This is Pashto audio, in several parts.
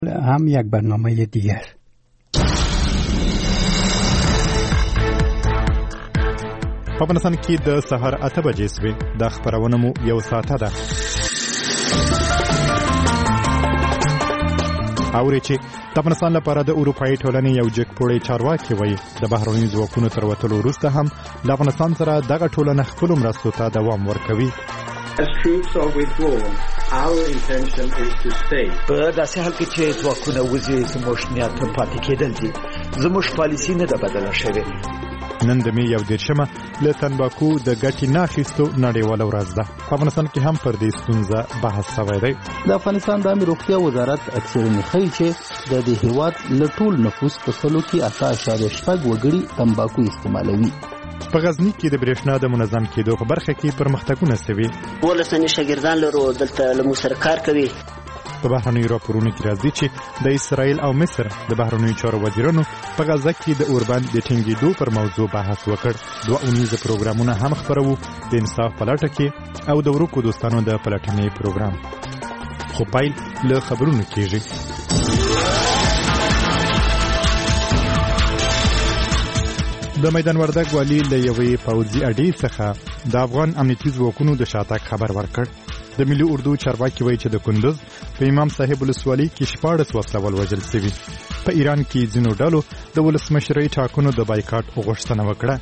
هم یک برنامه دیگر. په افغانستان کې د سهار 8 بجې سوې د خبرونه مو یو ساعته ده. اوري چې د افغانستان لپاره د اروپאי ټولنې یو جګپوړی چارواکي وایي د بهرني ځواکونو تر وتلو وروسته هم د افغانستان سره دغه ټولنه خپل مرستو ته دوام ورکوي. As troops are withdrawn, our intention is to stay. په داسې حال کې چې ځواکونه وځي زموږ نیت پاتې کېدل دي. زموږ پالیسي نه ده بدله شوې. نن د می 11مه له تنباکو د ګټې نه اخیستو نړیواله ورځ ده. په افغانستان کې هم پر دې ستونزه بحث شوی دی. د افغانستان د عامه روغتیا وزارت اکثرینی ښیي چې د دې هیواد له ټول نفوس په سلو کې 8.6 وګړي تنباکو استعمالوي. په غزنی کې د برېښنا د منظم کېدو په برخه کې پرمختګونه شوي. ولسنی شاګردان لرو دلته له موږ کار کوي. په بهرنیو راپورونو کې راځي چې د اسرائیل او مصر د بهرنیو چارو وزیرانو په غزه کې د اوربند د ټینګېدو پر موضوع بحث وکړ. دوه اونیزه پروګرامونه هم خپرو د انصاف په لټه کې او د ورکو دوستانو د پلټنې پروګرام. خو پایل له خبرونو کېږي. د میدان وردګ والی له یوې پوځي اډې څخه د افغان امنیتي ځواکونو د شاتګ خبر ورکړ. د ملي اردو چارواکي وایي چې د کندوز په امام صاحب ولسوالۍ کې 14 وسلوال وژل شوي. په ایران کې ځینو ډلو د ولسمشرۍ ټاکنو د بایکاټ غوښتنه وکړه.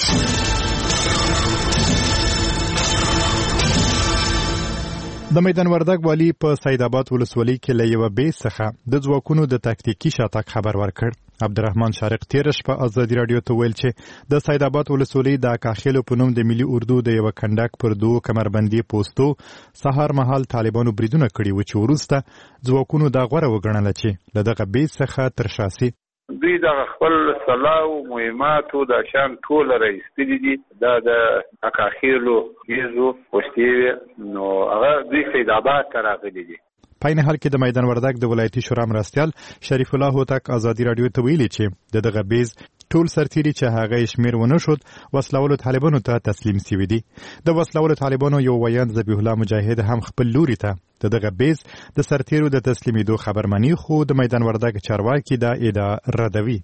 د میدان وردګ والی په سید آباد ولسوالۍ کې له یوه بیس څخه د ځواکونو د تاکتیکي شاتګ خبر ورکړ. عبدالرحمن شارق تیر شپه ازادي رادیو ته ویل چې د سید آباد ولسوالۍ د کاخیلو په نوم د ملي اردو د یو کنډک پر دوه کمربندي پوسټو سهار مهال طالبانو بریدونه کړي و چې وروسته ځواکونو دا غوره وګڼله چې له دغه بیس څخه تر شا سي. دوی د خپل سلاو مهماتو د شان ټول راځي دي د کاخیلو یزو پوسټي نو هغه دوی سید آباد ته راغلي دي. په این حال کې د میدان وردګ د ولایتي شورا مرستیال شریف الله هوتک ازادي رادیو ته ویلي چې دغه بیز ټول سرتیري چې هغه شمیر ونه شود وسلوالو طالبانو ته تسلیم شوي دي. د وسلوالو طالبانو یو ویاند ذبیح الله مجاهد هم خپل لوري ته دغه بیز د سرتیرو د تسلیمیدو خبرمنی خو د میدان وردګ چارواکي دا ادعا ردوي.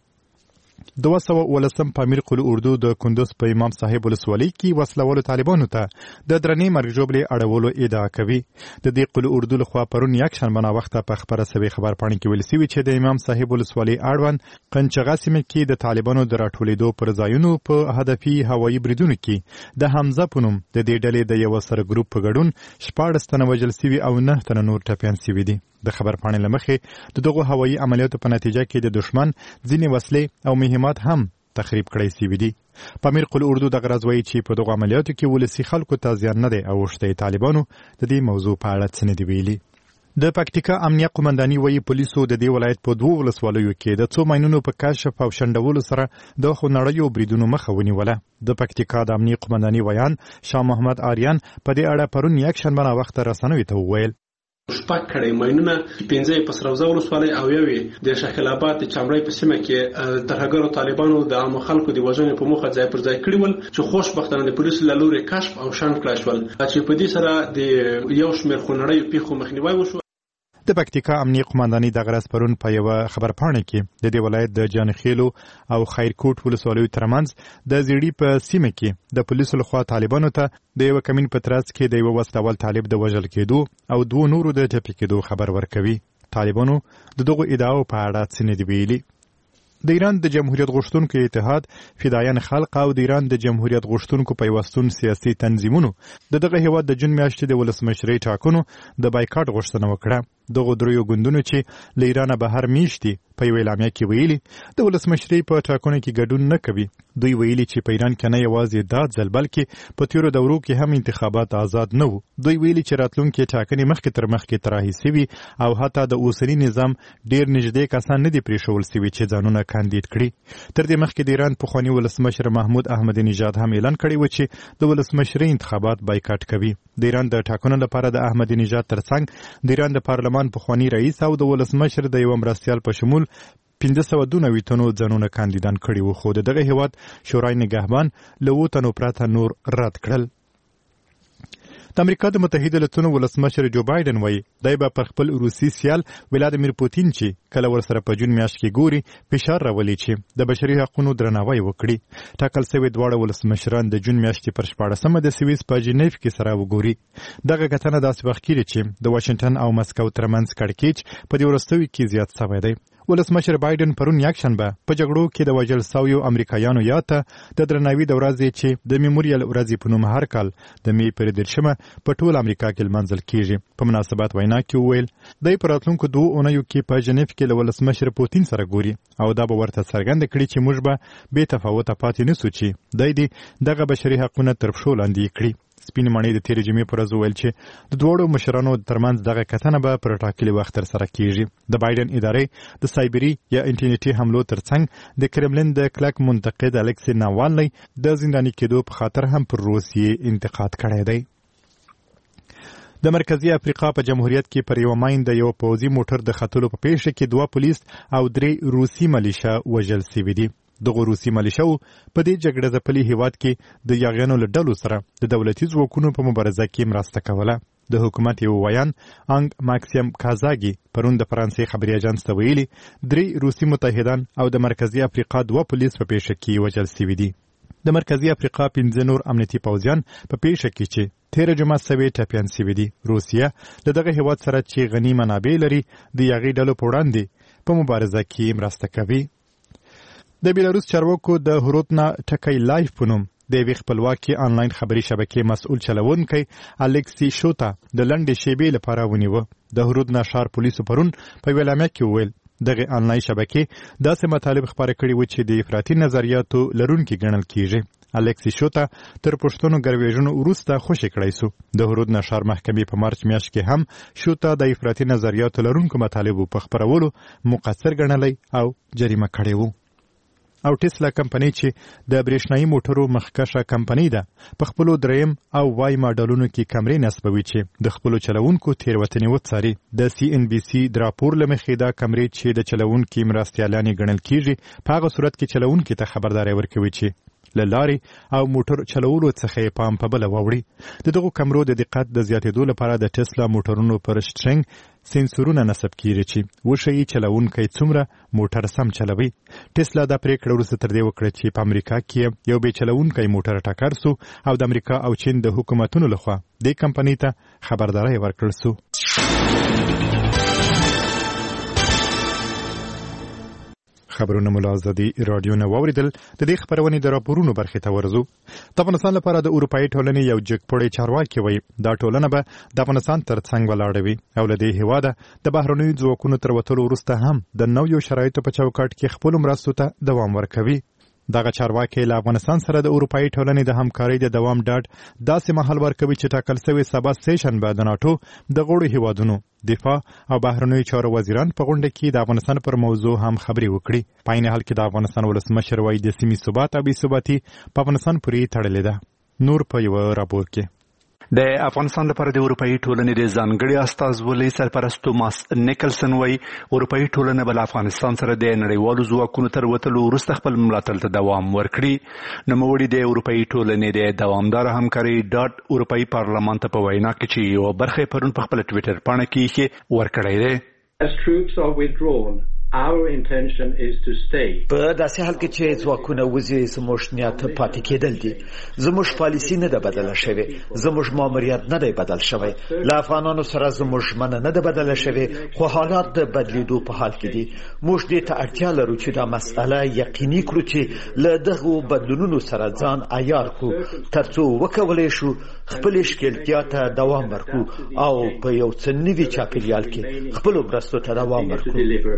219 پامیر قل اردو د کندوز په امام صاحب ولسوالۍ کې وسلوالو طالبانو ته د درنې مرګ ژوبلې اړولو ادعا کوي. د دې قل اردو لخوا پرون یک شنبه ناوخته په خبره سوي خبرپاڼې کې ویل شوي چې د امام صاحب ولسوالۍ اړوند قنچغه سیمه کې د طالبانو د راټولېدو پر ځایونو په هدفي هوایي بریدونو کې د حمزه په نوم د دې ډلې د یو سره ګروپ په ګډون 14 تنه وژل شوي او 9 تنه نور ټپیان شوي دي. د خبرپاڼې له مخې د دغو هوایي عملیاتو په نتیجه کې د دشمن ځینې وسلې او مهمات هم تخریب کړی شوي دي. پامیر قل اردو دغه راز وایي چې په دغو عملیاتو کې ولسي خلکو ته زیان نه دی او وشته طالبانو د دې موضوع په اړه څه نه دي ویلي. د پکتیکا امنیه قومنداني وایي پولیسو د دې ولایت په 2 ولسوالیو کې د څو ماینونو په کشف او شنډولو سره د خونړیو بریدونو مخه ونیوله. د پکتیکا د امنیه قومنداني ویان شاه محمد آریان په دې اړه پرون یک شنبه ناوخته رسنیو ته وویل. شپږ کړي ماینونه 15 په سروزه ولسوالۍ او یوې د شاخل آباد د چمړی په سیمه کې د هغو طالبانو د عام خلکو د وژنې په موخه ځای پر ځای کړي ول چې خوشبختانه د پولیسو له لوري کشف او شنډ کړل شول چې په دې سره د یو شمېر خونړیو پیښو مخنیوي وشو. د پکتیکا امنیه قومنداني د غرض پرون په یو خبرپاڼه کې د دې ولایت د جانخیلو او خیرکوټ ولسوالیو ترمنځ د زیړی په سیمه کې د پولیسو لخوا طالبانو ته د یو کمین په ترڅ کې د یو وسلوال طالب د وژل کېدو او 2 نورو د ټپي کېدو خبر ورکوي. طالبانو د دغو ادعاو په اړه څه نه دی ویلي. د ایران د جمهوریت غوښتونکو اتحاد فدایان خلق او د ایران د جمهوریت غوښتونکو پیوستون سیاسي تنظیمونو دغه هیواد د جون میاشتې د ولسمشرۍ ټاکنو د بایکاټ غوښتنه وکړه. دغه دریو ګوندونو چې له ایران بهر میشتي په یو اعلامیه کې ویلي د ولسمشرۍ په ټاکنو کې ګډون نه کوي. دوی ویلي چې په ایران کې نه یوازې دا ځل بلکې په تیرو دورو کې هم انتخابات آزاد نه وو. دوی ویلي چې راتلونکي ټاکنې مخکې تر مخکې طرحې شوي او حتی د اوسني نظام ډیر نږدې کسان نه دي پرېښول شوي چې ځانونه کاندید کړي. تر دې مخکې د ایران پخواني ولسمشر محمود احمدي نژاد هم اعلان کړی و چې د ولسمشرۍ انتخابات بایکاټ کوي. د ایران د ټاکنو لپاره د احمدي نژاد ترڅنګ د ایران د پارلمان پخواني رئیس او د ولسمشر د یو مرستیال په شمول 1592 تنو ځانونه کاندیدان کړي وو خو دغه هیواد شورای نگهبان له 2 تنو پرته نور رد کړل. د امریکا د متحده ایالاتونو ولسمشر جو بایدن وایي دی به پر خپل روسي سیال ولادیمیر پوتین چې کله ورسره په جون میاشت کې ګوري فشار راولي چې د بشري حقوقو درناوی وکړي. ټاکل شوي دواړه ولسمشران د جون میاشتې پر 14مه د سویس په جنیف کې سره وګوري. دغه کتنه داسې وخت کې چې د واشنگټن او مسکو ترمنځ کړکېچ په دې وروستیو کې زیات شوی دی. ولسمشر بایدن پرون یکشنبه په جګړو کې د وژل شویو امریکایانو یاد ته د درناوي د ورځې چې د میموریال ورځې په نوم هر کال د می پر 13مه په ټول امریکا کې لمانځل کیږي. په مناسبت وینا کې وویل د راتلونکو 2 اونیو کې په جنیف کې له ولسمشر پوتین سره ګوري او دا به ورته څرګند کړي چې موږ به بې تفاوته پاتې نشو چې د دغه بشري حقوقو تر پښو لاندې کړي. سپین ماڼۍ د تیرې جمعې پر ورځ وویل چې د دوړو مشرانو ترمنځ دغه کتنه به پر ټاکلي وخت ترسره کیږي. د بایدن ادارې د سایبري یا انټرنیټي حملو ترڅنګ د کرملین د کلک منتقد الکسی ناوالنی د زنداني کېدو په خاطر هم پر روسیې انتقاد کړی دی. د مرکزی افریقا په جمهوریت کې پر یو ماین د یو پوځي موټر د خطلو په پیښه کې 2 پولیس او 3 روسي ملیشه وژل شوي دي. دغه روسي ملیشو په دې جګړه ځپلي هیواد کې د یاغیانو له ډلو سره د دولتي ځواکونو په مبارزه کې مرسته کوله. د حکومت یو ویان انګ ماکسیم کازاګي پرون د فرانسې خبري اژانس ته ویلي 3 روسي متحدان او د مرکزی افریقا 2 پولیس په پیښه کې وژل شوي دي. د مرکزی افریقا 15 نور امنیتي پوځیان په پیښه کې چې 13 جمعه سوي ټپيان شوي دي. روسیه د دغه هیواد سره چې غني منابع لري د یاغي ډلو په وړاندې په مبارزه کې مرسته کوي. د بیلاروس چارواکو د هروتنا ټکی لایف په نوم د یوې خپلواکې آنلاین خبري شبکې مسؤل چلوونکی الکسی شوتا د لنډې شیبې لپاره ونیوه. د هروتنا ښار پولیسو پرون په یوه اعلامیه کې وویل دغه آنلاین شبکې داسې مطالب خپاره کړي وو چې د افراطي نظریاتو لرونکي ګڼل کیږي. الکسی شوتا تر پښتنو ګرویژنو وروسته خوشي کړی سو. د هروتنا ښار محکمې په مارچ میاشت کې هم شوتا د افراطي نظریاتو لرونکو مطالبو په خپرولو مقصر ګڼلی او جریمه کړی وو. او ټسلا کمپنۍ چې د برېښنایي موټرو مخکشه کمپنۍ ده په خپلو دریم او وای ماډلونو کې کمرې نصبوي چې د خپلو چلوونکو تېروتنې وڅاري. د سی ان بي سي د راپور له مخې دا کمرې چې د چلوونکي مرستیالانې ګڼل کیږي په هغه صورت کې چلوونکي ته خبرداری ورکوي چې له لارې او موټر چلولو څخه یې پام په بله واوړي. د دغو کمرو د دقت د زیاتېدو لپاره د ټسلا موټرونو پر سټرنګ سنسورونه نصب کیږي چې وښیي چلوونکی څومره موټر سم چلوي. ټسلا دا پریکړه وروسته تر دې وکړه چې په امریکا کې یو بې چلوونکی موټر ټکر سو او د امریکا او چین د حکومتونو لخوا دې کمپنۍ ته خبرداری ورکړل سو. خبرونه مو له ازادي راډیو نه واوریدل. د دې خبرونې د راپورونو برخې ته ورځو. د افغانستان لپاره د اروپایي ټولنې یو جګپوړی چارواکي وایي دا ټولنه به د افغانستان تر څنګ ولاړه وي او له دې هېواده د بهرنیو ځواکونو تر وتلو وروسته هم د نویو شرایطو په چوکاټ کې خپلو مرستو ته دوام ورکوي. دغه چارواکي له افغانستان سره د اروپایي ټولنې د همکارۍ د دوام ډاډ داسې مهال ورکوي چې ټاکل شوی سبا سیشن به د ناټو د غړو هیوادونو دفاع او بهرنیو چارو وزیران په غونډه کې د افغانستان پر موضوع هم خبرې وکړي. په عین حال کې د افغانستان ولسمشر وایي د سیمې ثبات او بې ثباتي په افغانستان پورې تړلې ده. نور په یو راپور کې د افغانستان لپاره د اروپایي ټولنې د ځانګړي استازولۍ سرپرست توماس نیکلسن وایي اروپایي ټولنه به له افغانستان سره د نړیوالو ځواکونو تر وتلو وروسته خپل ملاتړ ته دوام ورکړي. نوموړي د اروپایي ټولنې د دوامداره همکارۍ ډاډ اروپایي پارلمان ته په وینا کې چې یوه برخه یې پرون په خپله ټویټر پاڼه کې ورکړی دی. As troops are withdrawn, our intention is to stay. په داسې حال کې چې ځواکونه وځي زموږ نیت پاتې کېدل دي. زموږ پالیسي نه ده بدله شوې، زموږ ماموریت نه دی بدل شوی، له افغانانو سره زموږ ژمنه نه ده بدله شوې، خو حالات د بدلیدو په حال کې دي. موږ دې ته اړتیا لرو چې دا مسئله یقیني کړو چې له دغو بدلونونو سره ځان عیار کړو تر څو وکولی شو خپلې ښکېلتیا ته دوام ورکړو او په یو څه نوي چاپېریال کې خپلو مرستو ته دوام ورکړو.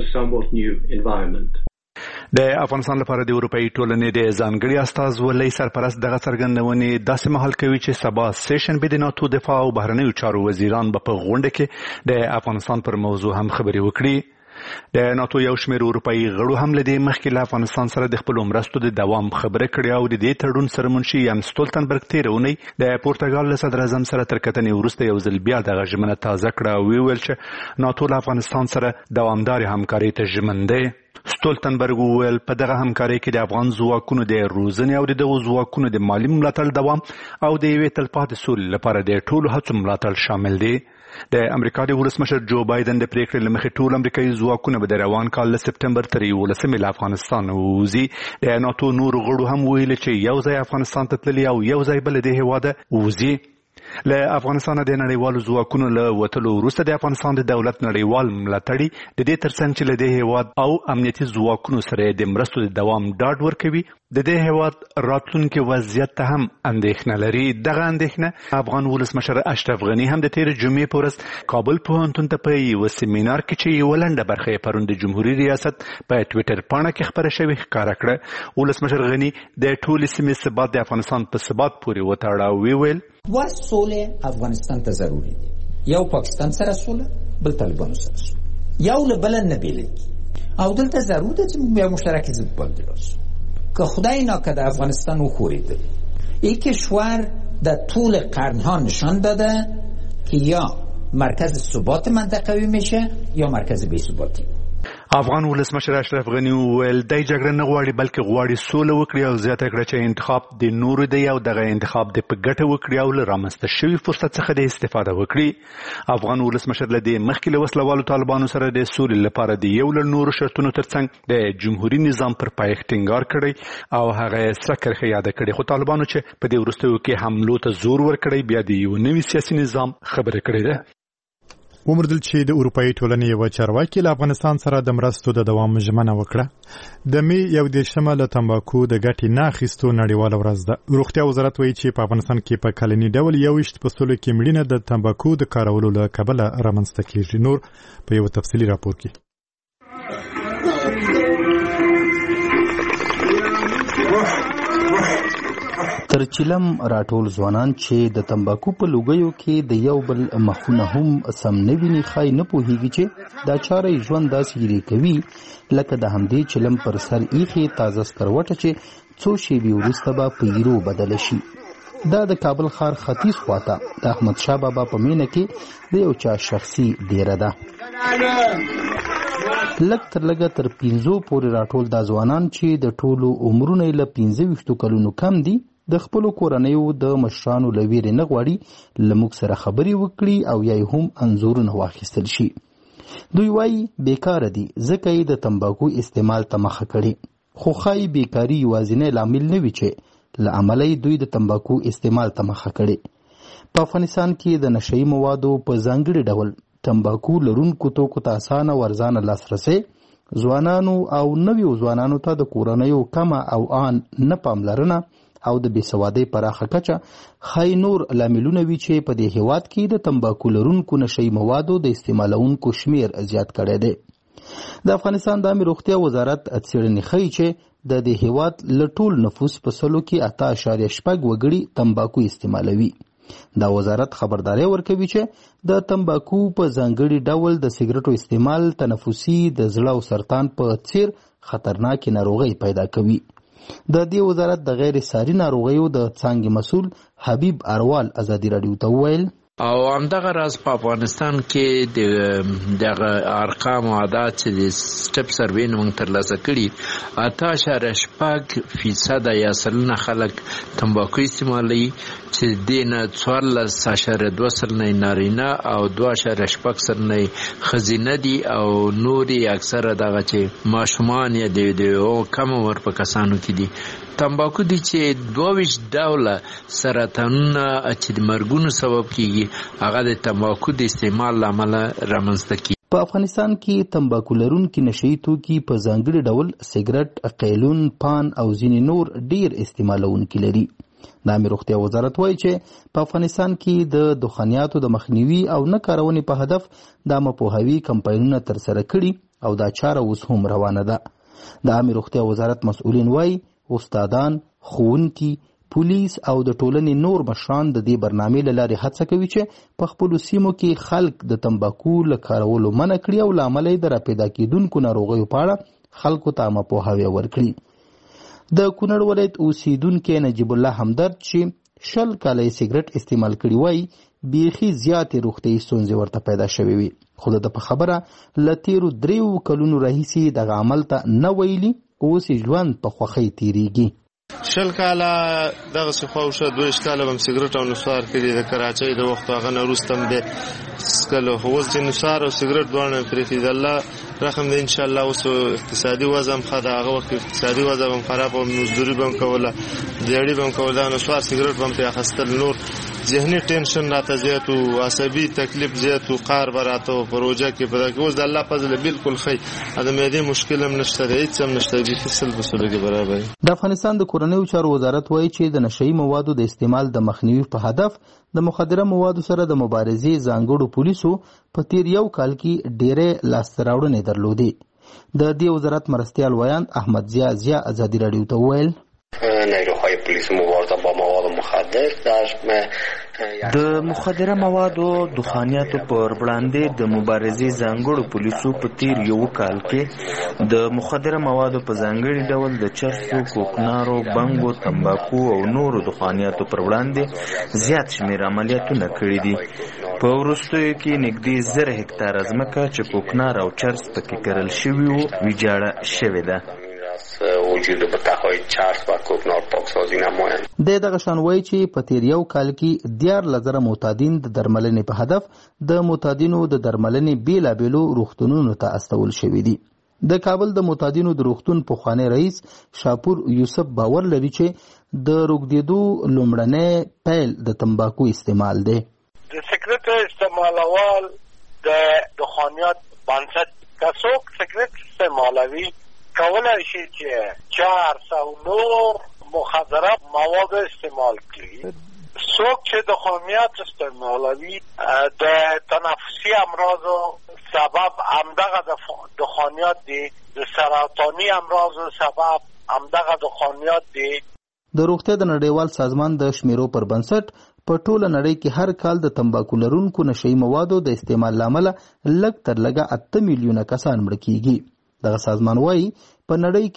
د افغانستان لپاره د اروپایي ټولنې د ځانګړي استازولۍ سرپرست دغه څرګندونې داسې مهال کوي چې سبا سیشن به د ناتو دفاع او بهرنیو چارو وزیران به په غونډه کې د افغانستان پر موضوع هم خبرې وکړي. د ناتو یو شمېر اروپایي غړو هم له دې مخکې له افغانستان سره د خپلو مرستو د دوام خبره کړې او د دې تړون سره منشي یم ستولتنبرګ تېره اونۍ د پورتګال له صدر اعظم سره تر کتنې وروسته یو ځل بیا دغه ژمنه تازه کړه او ویل چې ناتو له افغانستان سره دوامدارې همکارۍ ته ژمن دی. ستولتنبرګ وویل په دغه همکارۍ کې د افغان ځواکونو د روزنې او د دغو ځواکونو د مالي ملاتړ دوام او د یوې تلپاتې سولې لپاره د ټولو هڅو ملاتړ شامل دی. د امریکا د ولسمشر جو بایدن د پریکړې له مخې ټول امریکایي ځواکونه به د روان کال له سپټمبر تر 11 له افغانستان ووځي. د ناتو نورو غړو هم ویل چې یو ځای افغانستان ته تللي او یو ځای بل د هیواده ووځي. له افغانستان د نړیوالو ځواکونو له وتلو وروسته د افغانستان د دولت نړیوال ملاتړي د دې ترڅنګ چې له دې هیواد او امنیتي ځواکونو سره د مرستو د دوام ډاډ ورکوي د دې هیواد راتلونکي وضعیت ته هم اندېښنه لري. دغه اندېښنه افغان ولسمشر اشرف غني هم د تېرې جمعې په ورځ کابل پوهنتون ته په یوه سیمینار کې چې یوه لنډه برخه یې پرون د جمهوري ریاست په ټویټر پاڼه کې خپره شوې ښکاره کړه. ولسمشر غني د ټولې سیمې ثبات د افغانستان په ثبات پورې وتاړه او ویل سوله افغانستان ته ضروري دي. یو پاکستان سره سوله، بل طالبانو سره سوله، یو له بل نه بیلېږي او دلته ضرور ده چې موږ یو مشترک ضد باندې راسو. که خدای ناکرده افغانستان وښورېدل، این کشور در طول قرنها نشان داده که یا مرکز ثبات منطقوی میشه یا مرکز بی‌ثباتی. افغان ولسمشر اشرف غني وویل دی جګړه نه غواړي بلکې غواړي سوله وکړي او زیاته کړه چې انتخاب د نورو دی او دغه انتخاب د په ګټه وکړي او له رامنځته شوي فرصت څخه د استفاده وکړي. افغان ولسمشر له دې مخکې له وسلوالو طالبانو سره د سولې لپاره د یو له نورو شرطونو ترڅنګ د جمهوري نظام پر پایښت ټینګار کړی او هغه یې سره کرښه یاده کړې. خو طالبانو چې په دې وروستیو کې حملو ته زور ورکړی بیا د یو نوي سیاسي نظام خبره کړې ده. ومردل چې د اروپאי ټولنې یو چارواکي له افغانستان سره د مرستو د دوام ژمنه وکړه. د می 11 له تمباکو د ګټې نه اخیستو نړیواله ورځ ده. روغتیا وزارت وایي چې په افغانستان کې په کلني ډول 21% کې مړینه د تمباکو د کارولو له کبله رامنځته کیږي. نور په یو تفصیلي راپور کې تر چلم راټول ځوانان چې د تمباکو په لوګیو کې د یو بل مخونه هم سم نه ویني خای نه پوهیږي چې دا چاره ژوند داسې لري کوي لکه د همدې چلم پر سر ایخي تازه سکروټه چې څو شیبې وروسته به په یورو بدل شي. دا د کابل ښار ختیځ خواته د احمد شاه بابا په مینه کې د یو چا شخصي ډیره ده. لږ تر لږه تر 15 پورې راټول دا ځوانان چې د ټولو عمرونه له 15 کلونو کم دي د خپلو کورنیو د مشرانو له ویرې نه غواړي له موږ سره خبرې وکړي او یا هم انځورونه واخیستل شي. دوی وایي بیکاره دي ځکه یې د تمباکو استعمال ته مخه کړي. خو ښایي بیکاري یوازینی لامل نه وي چې له امله دوی د تمباکو استعمال ته مخه کړي. په افغانستان کې د نشهیي موادو په ځانګړي ډول تمباکو لرونکو توکو ته اسانه ورځانه لاسرسی ځوانانو او نویو ځوانانو ته د کورنیو کمه او آن نه پاملرنه او د بېسوادۍ پراخه کچه ښایي نور لاملونه وي چې په دې هیواد کې د تمباکو لرونکو نشهیي موادو د استعمالونکو شمیر زیات کړی دی. د افغانستان د عامې روغتیا وزارت څېړنې ښیي چې د دې هیواد له ټول نفوس په سلو کې 8.6 وګړي تمباکو استعمالوي. دا وزارت خبرداري ورکوي چې د تمباکو په ځانګړي ډول د سګرټو استعمال تنفسي د زړه او سرطان په څیر خطرناکې ناروغۍ پیدا کوي. د دې وزارت د غیر ساري ناروغیو د څانګې مسؤل حبیب اروال ازادي راډیو ته وویل او همدغه راز په افغانستان کې دغه ارقام او عادات چې د سټپ سروې نه موږ ترلاسه کړي 8.6% یا سلنه خلک تمباکو استعمالوي چې دې نه 14.2 نارینه او 2.6 سلنه ښځینه دي او نورې اکثره دغه چې ماشومان یا د کم عمر په کسانو کې دي. تمباکو دي چې 22 ډوله سرطانونه چې د مرګونو سبب کیږي هغه د تمباکو د استعمال له امله رامنځته کیږي. په افغانستان کې تمباکو لرونکي نشهیي توکي په ځانګړي ډول سګرټ، قیلون، پان او ځینې نور ډیر استعمالونکي لري. د عامې روغتیا وزارت وایي چې په افغانستان کې د دخانیاتو د مخنیوي او نه کارونې په هدف د عامه پوهاوي کمپاینونه ترسره کړي او دا چاره اوس هم روانه ده. د عامې روغتیا وزارت مسؤلین وایي استادان، ښوونکي، پولیس او د ټولنې نور مشران د دې برنامې له لارې هڅه کوي چې په خپلو سیمو کې خلک د تمباکو له کارولو منع کړي او له امله یې د راپیدا کېدونکو ناروغیو په اړه خلکو ته عامه پوهاوی ورکړي. د کونړ ولایت اوسیدونکی نجیب الله همدرد چې 10 کاله یې سګرټ استعمال کړي وایي بیخي زیاتې روغتیایي ستونزې ورته پیدا شوې وي. خو د په خبره له تیرو 3 کلونو راهیسې دغه عمل ته نه ویلي، اوس ژوند په خوښۍ تیریږي. 20 کاله دغه څخه 22 کاله هم سیګریټ او نسوار کړي د کراچۍ د وخت هغه نه وروسته هم د سکلو اوس چې نسوار او سیګریټ دواړه پرېښي د الله رحم دی. انشاءالله اوس اقتصادي وضع هم ښه ده، هغه وخت اقتصادي وضع هم خراب او مزدوري به هم کوله، دیاړي به هم کوله، نسوار سیګریټ به هم پرې اخیستل، نور ذهني ټینشن راته زیات و، عصبي تکلیف زیات و، قهر به راته و په روژه کې په دغه. اوس د الله فضل بالکل ښه، د معدې مشکل هم نشته دی، هېڅ هم نشته دی، فصل په سلو کې برابر. د افغانستان د کورنیو چارو وزارت وایي چې د نشهیي موادو د استعمال د مخنیوي په هدف د مخدره موادو سره د مبارزې ځانګړو پولیسو په تیر 1 کال کې ډېرې لاسته راوړنې درلودې. د دې وزارت مرستیال ویاند احمد ضیا ازادي راډیو ته وویل نیروهای پلیس مبارزه با مواد مخدر د مخدره موادو دخانیاتو پر وړاندې د مبارزې ځانګړو پولیسو په تیر 1 کال کې د مخدره موادو په ځانګړي ډول د چرسو، کوکنارو، بنګو، تمباکو او نورو دخانیاتو پر وړاندې زیات شمېر عملیاتونه کړي دي. په وروستیو کې نږدې 1000 هکتاره ځمکه چې کوکنار او چرس پکې کرل شوي وو ویجاړه شوې ده. وجود بتاهای چرس و کوکنار پاکسازی نمایند. دغه شان وایي چې په تیر 1 کال کې 14,000 معتادین د درملنې په هدف د معتادینو د درملنې بیلابېلو روغتونونو ته استول شوي دي. د کابل د معتادینو د روغتون پخوانی رئیس شاپور یوسف باور لري چې د روغدېدو لومړنی پیل د تمباکو استعمال دی. د سیګریټ استعمالول د دخانیات بنسټ کڅوک سیګریټ استعمالوي کولای شي چې چرس او نور مخدره مواد استعمال کړي. څوک چې دخانیات استعمالوي د تنفسي امراضو سبب همدغه دخانیات دي، د سرطاني امراضو سبب همدغه دخانیات دي. د روغتیا د نړیوال سازمان د شمیرو پر بنسټ په ټوله نړۍ کې هر کال د تمباکو لرونکو نشهیي موادو د استعمال لامل لږ تر لږه 8 میلیونه کسان مړه کیږي. دغه سازمان وایي په نړۍ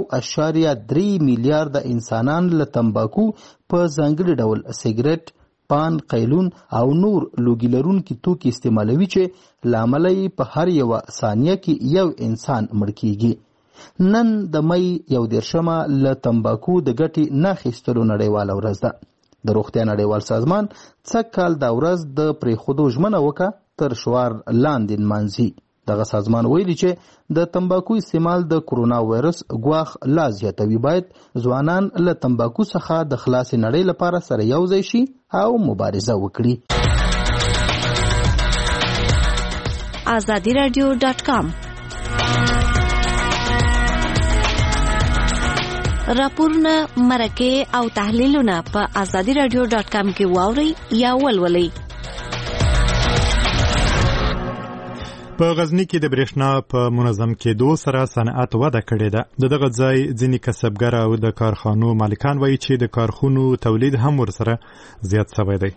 کې 1.3 میلیارد انسانان له تمباکو په ځانګړي ډول سیګریټ، پان، قیلون او نور لوګي لرونکي توکي استعمالوي چې له امله یې په هر یوه ثانیه کې یو انسان مړ کیږي. نن د مۍ 11 له تمباکو د ګټې نه اخیستلو نړیواله ورځ ده. د روغتیا نړیوال سازمان څه کال دا ورځ د پرېښودو ژمنه وکړه تر شعار لاندې نمانځي. دغه سازمان ویلي چې د تمباکو استعمال د کرونا وایرس ګواښ لا زیاتوي. باید ځوانان له تمباکو څخه د خلاصې نړۍ لپاره سره یو ځای شي او مبارزه وکړي. azadiradio.com راپورونه، مرکې او تحلیلونه په azadiradio.com کې واورئ یا ولولئ. په غزنی کې د برېښنا په منظم کېدو سره صنعت وده کړې ده. دغه ځای ځینې کسبګر او د کارخانو مالکان وایي چې د کارخونو تولید هم ورسره زیات شوی دی.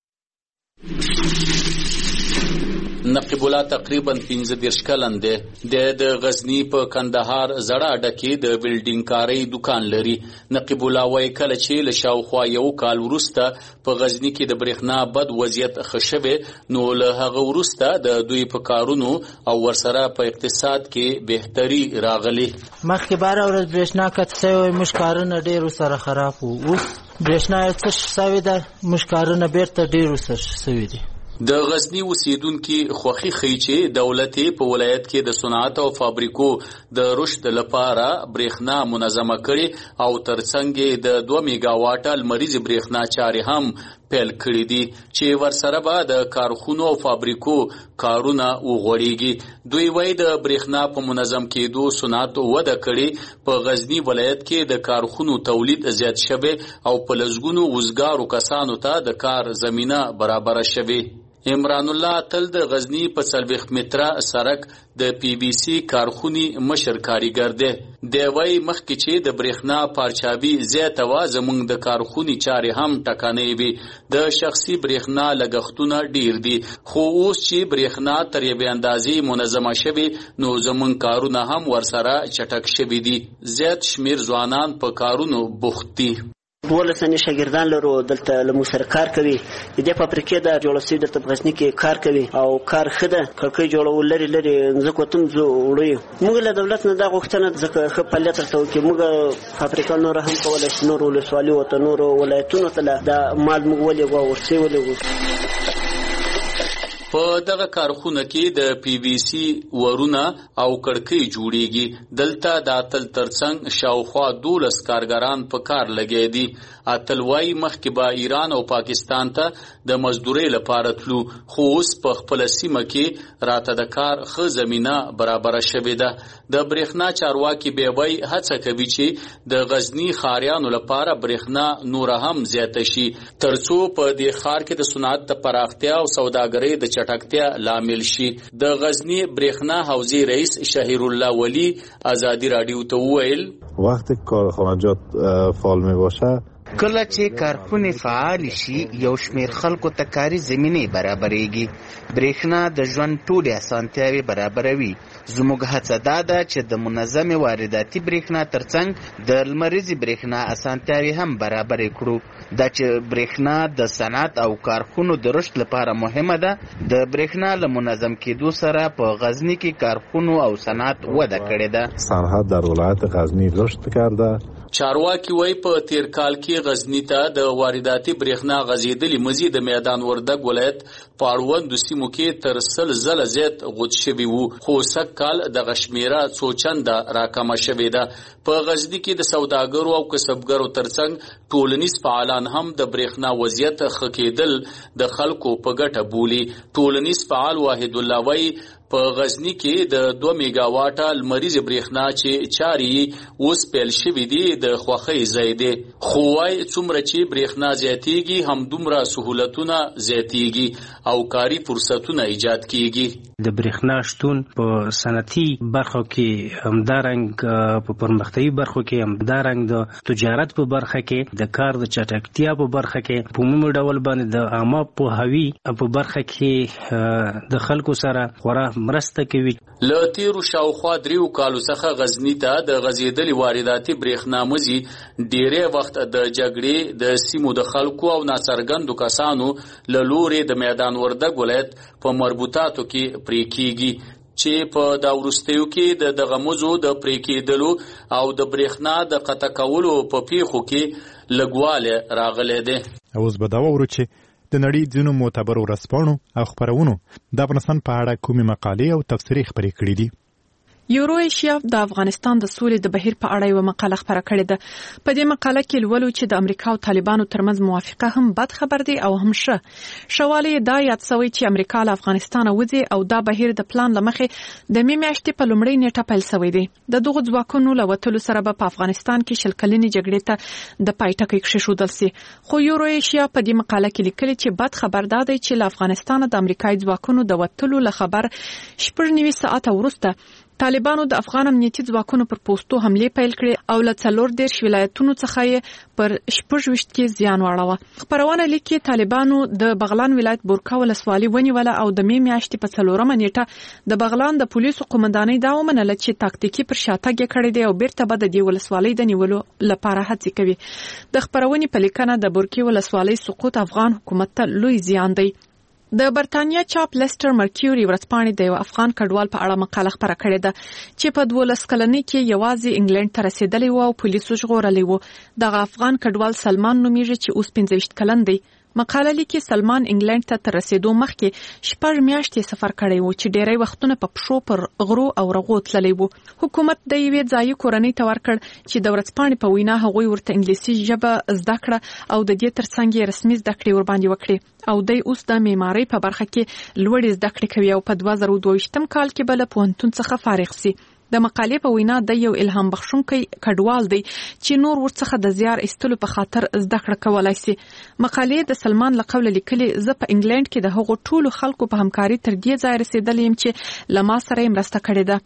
نقیب الله تقریبا 15 کلن دی. د غزنی په کندهار زړه اډه کې د بلډینګ کاري دکان لري. نقیب الله وايي کله چې له شاوخوا 1 کال وروسته په غزنی کې د برېښنا بد وضعیت ښه شوی، نو له هغه وروسته د دوی په کارونو او ورسره په اقتصاد کې بهتري راغلي. مخکې بار ورځ برېښنا کټ شوی، موږ کارونه ډېر سره خراب وو. اوس برېښنا څه شوی ده، موږ کارونه بیرته ډېر سره شوی دي. د غزنی اوسیدونکو خوخي خي چې دولت په ولایت کې د صنعت او فابریکو د رشد لپاره برېښنا منظمه کړي او ترڅنګ د 2 میگا واټ لمریز برېښنا چارې هم پیل کړي دي چې ورسره به د کارخونو او فابریکو کارونه وغوړيږي. دوی وایي د برېښنا په منظم کېدو صنعت وده کړي. په غزنی ولایت کې د کارخونو تولید زیات شوی او په لږګونو وزګارو کسانو ته د کار زمينه برابر شوی. عمران الله تل د غزنی په 40 متره سړک د پی بی سی کارخونی مشر کاریګر دی. دی وایي مخکې چې د برېښنا پارچابي زیاته وه، زموږ د کارخونی چارې هم ټکنۍ وي. د شخصي برېښنا لګښتونه ډیر دي، خو اوس چې برېښنا تر یوې اندازې منظمه شوي نو زموږ کارونه هم ورسره چټک شوي دي. زیات شمیر ځوانان په کارونو بوخت دي. 12 تنه شاګردان لرو دلته له موږ سره کار کوي د دې فابریکې د جوړ شوی دلته په غزنی کې کار کوي او کار خده کړکۍ جوړول لري ځکه تم زو وړي موږ له دولت نه دا غوښتنه ځکه خپل فعالیت ترته کوي موږ فابریکه نور هم کولای شو نور ولسوالي او نور ولایتونو ته دا مال موږ ولې ورسې ولې په دغه کارخونه کې د پی وی سی ورونه او کړکۍ جوړیږي دلته د اتل ترڅنګ شاوخوا 12 کارګران په کار لګی دي اتلوي مخکې به ایران او پاکستان ته د مزدوري لپاره تلو خو اوس په خپل سیمه کې راته د کار خو زمينه برابر شوې ده د برېښنا چارواکي به وای هڅه کوي چې د غزنی خاریانو لپاره برېښنا نور هم زیات شي ترڅو په دې خار کې د صنعت د پراختیا او سوداګرۍ د چټکتیا لامل شي د غزنی برېښنا حوزې رئیس شهیر الله ولی آزادی رادیو ته ویل وقتی کارخانجات فعال می باشه کله چې کارخونه فعال شي یو شمیر خلکو ته کاري زمینه برابرېږي برېښنا د ژوند ټولې اسانتیاوې برابروي زموږ هڅه دا ده چې د منظم وارداتي برېښنا ترڅنګ د لمریزي برېښنا اسانتیاوې هم برابر کړو دا چې برېښنا د صنعت او کارخونو د رشد لپاره مهمه ده د برېښنا له منظم کېدو سره په غزنی کې کارخونو او صنعت وده کړې ده صنعت در ولایت غزنی رشد کرده چارواکي وای په تیر کال کې غزنی ته د وارداتي برېښنا غزیدلی مزید میدان وردګ ولایت پاړوند سیمو کې تر 100 زله زیات غوت شوی وو خو سکهال د غشمیره څوچنده راکمه شوې ده په غزنی کې د سوداګرو او کسبګرو ترڅنګ ټولنیز فعالان هم د برېښنا وضعیت خکېدل د خلکو په ګټه بولي ټولنیز فعال واحد الله وای په غزنی کې د 2 میگا واټه لمریز برېښنا چې چاري اوس پیل شوې دي د خوخي زیاده خو وای څومره چې برېښنا زیاتیږي هم دومره سہولتونه زیاتیږي او کاری فرصتونه ایجاد کیږي د برېښنا شتون په صنعتي برخو کې همدارنګ په پرمختیايي برخو کې همدارنګ د تجارت په برخه کې د کار د چټکتیا په برخه کې په عمومي ډول باندې د عامه پوهاوي په برخه کې د خلکو سره خورا مرسته کوي له تیرو شاوخوا 3 کالو څخه غزنی ته د غزیدلی وارداتي برېښنا مزي ډیره وخت د جګړې د سیمو د خلکو او ناڅرګندو کسانو له لوري د میدان وردګ ولایت په مربوطاتو کې پرې کیږي چې په دا ورستیو کې د غموزو د پرې کېدلو او د برېښنا د قطع کولو په پیښو کې لګواله راغله ده اوس به دا وورو چې د نړۍ ځینو معتبرو ورځپاڼو او خبرونو د افغانستان په اړه کومې مقالې او تفسیري خبرې کړې دي یورو ایشیا د افغانستان د سولې د بهیر په اړه یو مقاله خبره کړې ده په دې مقاله کې لولو چې د امریکا او طالبانو ترمنځ موافقه هم بد خبر دی او هم شواله دا یاد سوي چې امریکا له افغانستان وځي او دا بهیر د پلان لمخې د میاشتې په لومړۍ نیټه پیل شوی دی د دغه ځواکونو له وټلو سره په افغانستان کې شلکلنې جګړې ته د پایټکې کښېښودل سي خو یورو ایشیا په دې مقاله کې لیکلي چې بد خبر دا دی چې له افغانستان د امریکایي ځواکونو د وټلو له خبر 14 ساعت وروسته طالبانو د افغان امنیتي ځواکونو پر پوسټو حمله پیل کړې او له 14 ولایتونو څخه یې پر 26 کې زیان واړوه خبرونه لیکي طالبانو د بغلان ولایت بورکا ولسوالۍ ونیوله او د میاشتې په 4 نیټه د بغلان د پولیسو قومندانۍ دا ومنله چې تاکتیکي پر شاتګ کړی دی او بیرته به د دې ولسوالۍ د نیولو لپاره هڅې کوي د خبرونې په لیکنه د بورکي ولسوالۍ سقوط افغان حکومت ته لوی زیان دی د برتانیا چاپ لیسټر مرکیوري ورځپاڼې د یو افغان کډوال په اړه مقاله خبره کړې ده چې په 12 کلنۍ کې یوازې انګلند ته رسیدلی و او پولیسو ژغورلی و دغه افغان کډوال سلمان نومیږي چې اوس 25 کلن دی مقاله لیکي سلمان انګلند ته تر رسیدو مخکې 6 میاشتې سفر کړی و چې ډیری وختونه په پښو پر غرو او رغو تللی و حکومت د یوې ځایي کورنۍ ته ورکړ چې د ورځپاڼې په وینا هغوی ورته انګلیسي ژبه زده کړه او د دې ترڅنګ یې رسمي زده کړې ورباندې وکړې او د اوس د معمارۍ په برخه کې لوړې زده کړې کوي او په 2022 کال کې بل پوهنتون څخه فارغ سي د مقالې په وینا د یو الهام بخښونکی کډوال دی چې نور ورڅخه د زیار ایستلو په خاطر زده کړه کولای شي مقالې د سلمان له قوله لیکلي زه په انګلند کې د هغو ټولو خلکو په همکاري تر دې ځای رسیدلی یم چې له ما سره یې مرسته کړې ده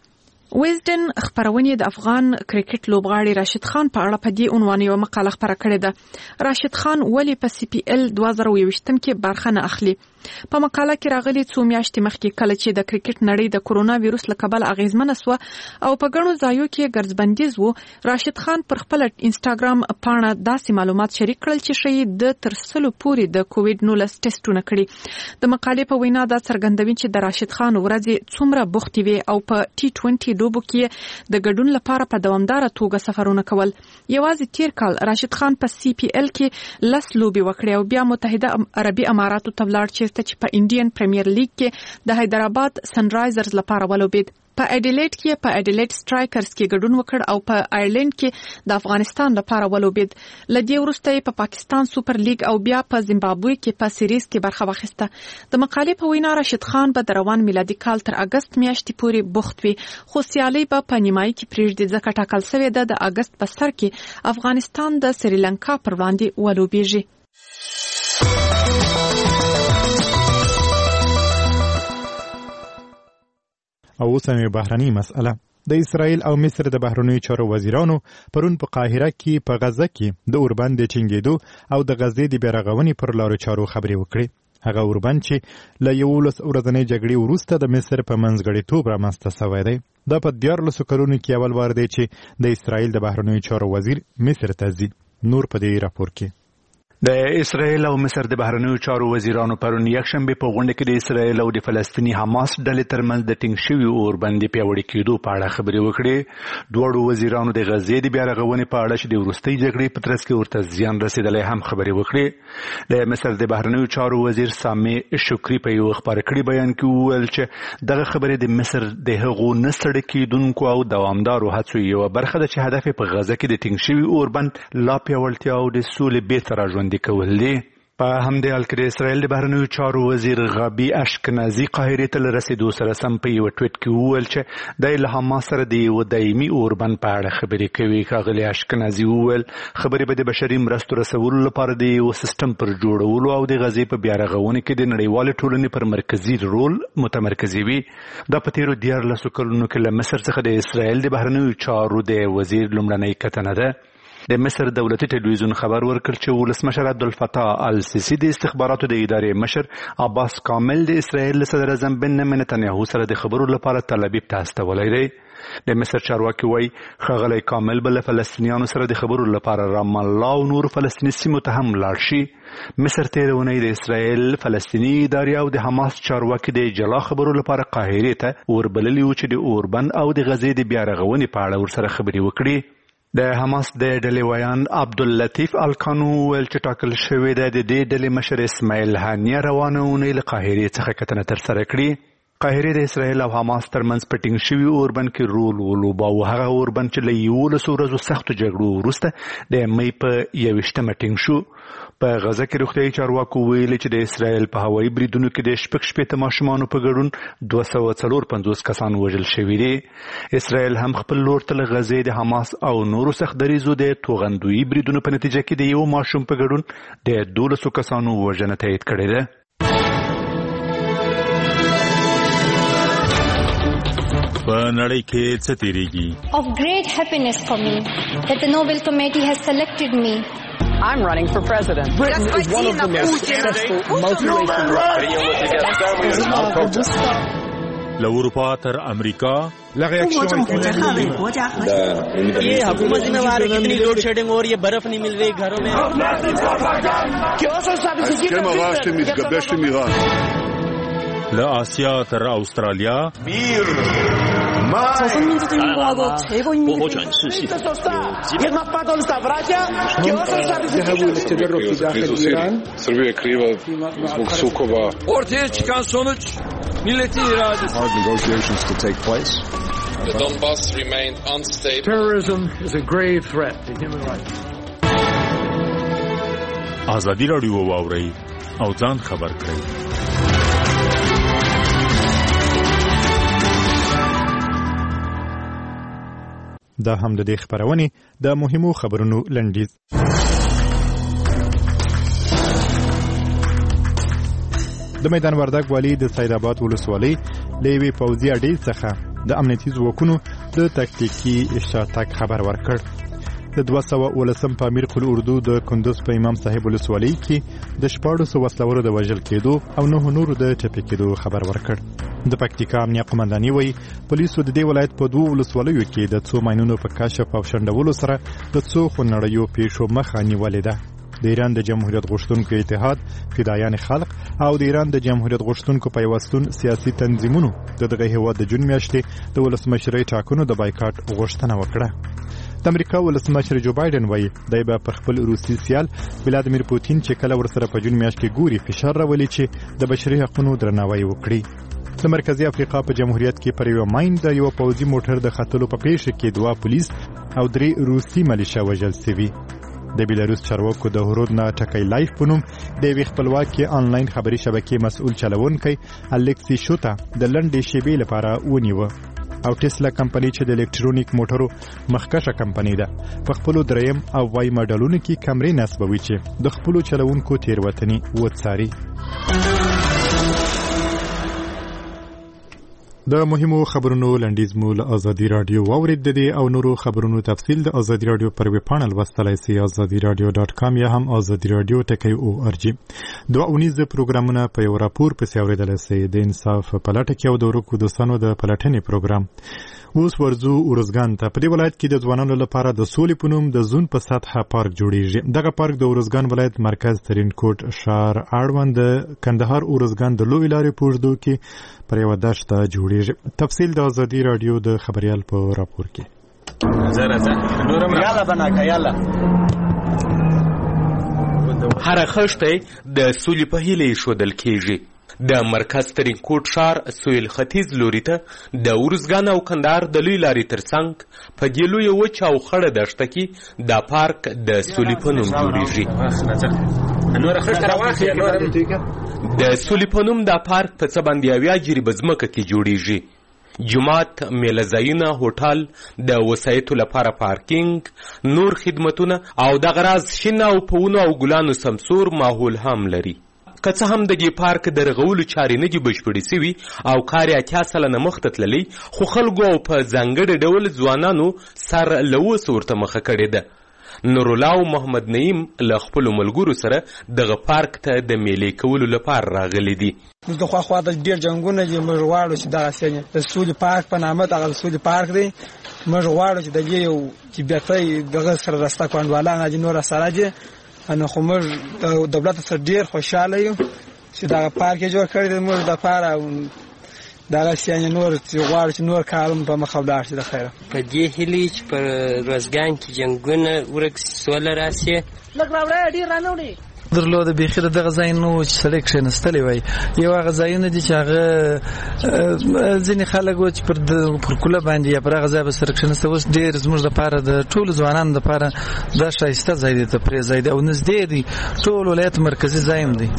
ویزډن خبرونه د افغان کرکټ لوبغاړي راشد خان په اړه په دې عنوان یو مقاله خبره کړې ده. راشد خان ولی په سی پی ال 2021 کې برخه نه اخلي. په مقاله کې راغلي څو میاشتې مخکې کله چې د کرکټ نړۍ د کورونا وایروس له کبله اغیزمنه سوه او په ګڼو ځایو کې ګرځبندیز و، راشد خان پر خپل انسټاګرام پاڼه داسې معلومات شریک کړل چې ښیي د تر 100 پورې د کووډ 19 ټیسټونه کړي. د مقالې په وینا دا څرګندوي چې د راشد خان ورځې څومره بوختې وي او په T20 لوبو کې د ګډون لپاره په دوامداره توګه سفرونه کول. یوازې تیر کال راشد خان په سی پی ال کې 10 لوبې وکړې او بیا متحده عربي اماراتو ته ولاړ چې په انډین پریمیر لیګ کې د حیدرآباد سنرایزرز لپاره ولوبید. په اډیلیډ کې په اډیلیډ سټرایکرز کې ګډون وکړ او په آیرلند کې د افغانستان لپاره ولوبید. لدې وروسته په پاکستان سوپر لیګ او بیا په زیمبابوې کې په سیریز کې برخه واخیسته. د مقالې په وینا راشد خان به د روان میلادي کال تر اگست میاشتې پورې بوخت وي، خو سیالي به په نیمایي کې پریږدي ځکه ټاکل شوې ده د اگست په سر کې افغانستان د سریلانکا پر وړاندې ولوبېږي. او اوس هم بهرني مسأله. د اسرائیل او مصر د بهرنیو چارو وزیرانو پرون په قاهره کې په غزه کې د اوربند د ټینګېدو او د غزې د بیارغونې پر لارو چارو خبرې وکړې. هغه اوربند چې له 11 ورځنۍ جګړې وروسته د مصر په منځګړیتوب رامنځته شوی دی. دا په 14 کلونو کې اول وار دی چې د اسرائیل د بهرنیو چارو وزیر مصر ته ځي. نور په دې راپور کې د اسرائیل او مصر د بهرنیو چارو وزیرانو پرون یکشنبه په غونډه کې د اسرائیل او د فلسطیني حماس ډلې ترمنځ د ټینګ شوي اوربند پیاوړي کېدو په اړه خبرې وکړې. دوړو وزیرانو د غزې د بیارغونې په اړه چې د وروستۍ جګړې په ترڅ کې ورته زیان رسیدلی هم خبرې وکړې. د مصر د بهرنیو چارو وزیر سامي شکری په یو خبر کړي بیان کې وویل چې دغه خبرې د مصر د هغو نه ستړي کېدونکو او دوامدارو هڅو یوه برخه ده چې هدف په غزه کې د ټینګ شوي اوربند لا پیاوړتیا او د سولې بیرته راژوندي کول دی. په همدې حال کې د اسرائیل د بهرنیو چارو وزیر غابي اشکنازي قاهرې ته له رسېدو سره سم په یوه ټویټ کې وویل چې دی له حماس سره د یوه دایمي اوربند په اړه خبرې کوي. ښاغلي اشکنازي وویل خبرې به د بشري مرستو رسولو لپاره د یو سیستم پر جوړولو او د غزې په بیارغونې کې د نړیوالې ټولنې پر مرکزي رول متمرکزي وي. دا په تیرو 14 کلونو کې له مصر څخه د اسرائیل د بهرنیو چارو د وزیر لومړنۍ کتنه ده. د مصر دولتي ټلویزیون خبر ورکړ چې ولسمشر عبدالفتاح السیسی د استخباراتو د ادارې مشر عباس کامل د اسرائیل صدر اعظم بنیامین نتنیاهو سره د خبرو لپاره تل ابیب ته استولی دی. د مصر چارواکي وایي ښاغلی کامل به له فلسطینیانو سره د خبرو لپاره رام الله او نور فلسطیني سیمو ته هم لاړ شي. مصر تېره اونۍ د اسرائیل فلسطیني ادارې او د حماس چارواکي د جلا خبرو لپاره قاهرې ته وربللي وو چې د اوربند او د غزې د بیارغونې په اړه ورسره خبرې وکړي. د حماس د ډلې ویان عبداللطیف الکانو ویل چې ټاکل شوی دی د دې ډلې مشر اسماعیل هانیه روانه اونۍ له قاهرې څخه کتنه ترسره کړي. قاهرې د اسرائیل او حماس ترمنځ په ټینګ شوي اوربند کې رول ولوباوه. هغه اوربند چې له 11 ورځو سختو جګړو وروسته د مۍ په 21مه ټینګ شو. په غزه کې روغتیايي چارواکو ویلي چې د اسرائیل په هوایي بریدونو کې د شپږ ماشومانو په ګډون 254 کسان وژل شوي دي. اسرائیل هم خپل لور ته له غزې د حماس او نورو سخت دریځو د توغندویي بریدونو په نتیجه کې د یو ماشوم په ګډون د 12 کسانو وژنه تایید کړې ده. په نړۍ کې څه تیریږي؟ Of great happiness for me that the Nobel Committee has selected me. I'm running for president. Britain is one of the most successful multiracial له اروپا تر امریکا ये हुकूमत जिम्मेवार है, कितनी load shedding हो रही है, बर्फ नहीं मिल रही घरों में. له آسیا تر استرالیا ortaya çıkan sonuç milleti iradesi. The Donbass remained unstable. Terrorism is a grave threat to human rights. ازادي راډیو واورئ او ځان خبر کړئ. دا هم د دې خبرونه د مهمو خبرونو لنډیز. د میدان وردګ والی د سید آباد ولسوالۍ لوی پوځي اډې څخه د امنیتي ځواکونو د تکتیکي شاتګ خبر ورکړ. د 219 په امیر قل اردو د کندوز په امام صاحب ولسوالۍ کې د 1400 وسلوالو د وژل کېدو او 9 نورو د ټپي کېدو خبر ورکړ. د پکتیکا امنیه قومنداني وایي پولیسو د دې ولایت په 2 ولسوالیو کې د څو ماینونو په کشف او شنډولو سره د څو خونړیو پیښو مخه نیولې ده. د ایران د جمهوریت غوښتونکو اتحاد فدایان خلق او د ایران د جمهوریت غوښتونکو پیوستون سیاسي تنظیمونو دغه هیواد د جون میاشتې د ولسمشرۍ ټاکنو د بایکاټ غوښتنه وکړه. د امریکا ولسمشر جو بایدن وایي دی به پر خپل روسي سیال ولادیمیر پوتین چې کله ورسره په جون میاشت کې ګوري فشار راولي چې د بشري حقوقو درناوی وکړي. د مرکزی افریقا په جمهوریت کې پر یو ماین د یو پوځي موټر د خطلو په پیښه کې 2 پولیس او 3 روسي ملیشیا وژل شوي. د بیلاروس چارواکو د هورود نه ټکی لایف په نوم د یوې خپلواکي آنلاین خبري شبکې مسؤل چلوونکی الکسی شوتا د لنډې شیبې لپاره ونیوه. او ټسلا کمپنی چې د الکترونیک موټرو مخکشه کمپنی ده په خپل دریم او وای ماډلونو کې کمرې نصبوي چې د خپل چلوونکو تیروتنی وڅاري. د مهمو خبرونو لنډیز مو له ازادي رادیو واورید دي او نورو خبرونو تفصیل د ازادي رادیو پر ویب پاڼل وستلای سي azadiradio.com یا هم azadiradio.org. دوه اونیز پروګرامونه په یو راپور پسې اوریدل سي د انصاف پلټه کې او د ورکو دوستانو د پلټنې پروګرام. اوس ورزو اورزګان ته په دې ولایت کې د ځوانانو لپاره د سولې په نوم د زون په سطحه پارک جوړیږي. دغه پارک د اورزګان ولایت مرکز ترین کوټ ښار اړوند د کندهار اورزګان د لوی لارې په اوږدو کې پر یوه دښته جوړیږي. تفصیل د ازادي رادیو د خبریال په راپور کې. هر خښته د سولې په هیله ایښودل کیږي. د مرکز ترین کوټ ښار سویل ختیځ لوري ته د اورزګان او کندهار د لوی لارې ترڅنګ په دې لویه وچه او خړه دښته کې دا پارک د سولې په نوم جوړیږي. د سولې په نوم دا پارک په څه باندې 80 جریبه ځمکه کې جوړیږي. جومات، میله ځایونه، هوټل، د وسایطو لپاره پارکینګ، نور خدمتونه او دغه راز شین او په ونو او ګلانو سمسور ماحول هم لري. که څه هم د دې پارک د رغولو چارې نه دي بشپړې سوي او کار یې 80% مخته تللی، خو خلکو او په ځانګړي ډول ځوانانو سر له اوسه ورته مخه کړې ده. نورالله او محمد نعیم له خپلو ملګرو سره دغه پارک ته د میلې کولو لپاره راغلي دي. موږ د خوا د ډېر جنګونه دي، موږ غواړو چې دغسې د سولې پارک په نامه دغه د سولې پارک دی. موږ غواړو چې د دې یو چې بیرته دغه سره رسته کونډوالان دي نور سره دي. نو خو موږ د دولت سره ډېر خوشحاله یو چې دغه پارک یې جوړ کړی دی موږ دپاره. دغسې یعنې نور چې غواړو چې نور کار هم په مخه ولاړ شي د خیره. په دې هیلې چې په روزګان کې جنګونه ورک شي، سوله راسي. لږ راوړی ډېر را نه وړي درلوده بیخي د دغه ځای نه و چې سړی کښېنستلی وای. یو هغه ځایونه دي چې هغه ځینې خلک و چې پر کوله باندې یا پر هغه ځای به سره کښېنسته. اوس ډېر زموږ دپاره د ټولو ځوانانو دپاره دا ښایسته ځای دی، تفریح ځای دی او نږدې دی. ټول ولایت مرکزي ځای هم دی.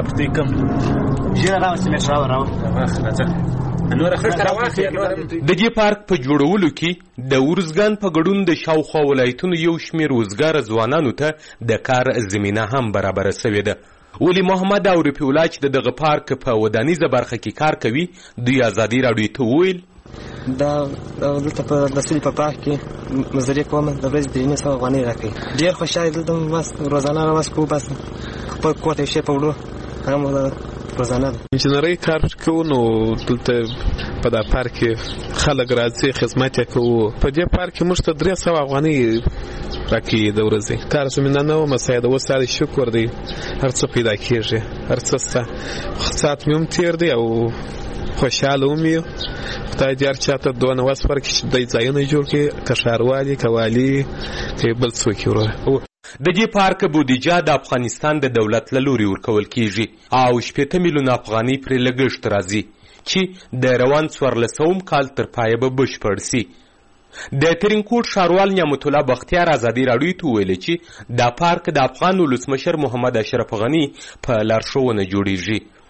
د دې پارک په جوړولو کې د اورزګان په ګډون د شاوخوا ولایتونو یو شمېر وزګاره ځوانانو ته د کار زمینه هم برابره سوې ده. ولی محمد او رفیع الله چې دغه پارک په ودانیزه برخه کې کار کوي، دوی ازادي راډیو ته وویل دا دلته په د سولې په پارک کې مزدوري کوم، د ورځې 300 افغانۍ راکوي. ډېر خوشحاله دلته بس روزانه راوس کوو، بس خپل کور ته یې شی په وړو هم روزانه ده. انجنیري کار کوو نو دلته په دا پارک کې خلک راځي خدمت یې کوو. په دې پارک کې موږ ته 300 افغانۍ راکوي د ورځې. کار زمینه نه وه مسایه ده. اوس شکر دی هر څه پیدا کېږي، هر څه شته. ساعت مې هم تېر دی او خوشحاله هم یو. خدای دې هر چاته دونه وس ورکړي چې دی ځایونه جوړ کړي، که ښاروالي که والي که بل څوک وروره. د دې پارک بودیجه د افغانستان د دولت له لوري ورکول کیږي او 80 میلیونه افغانۍ پرې لګښت راځي چې د روان 1400 کال تر پایه به بشپړ سي. د ترینکوټ ښاروال نعمت الله بختیار ازادي راډیو ته ویلي چې دا پارک د افغان ولسمشر محمد اشرف غني په لارښوونه جوړیږي.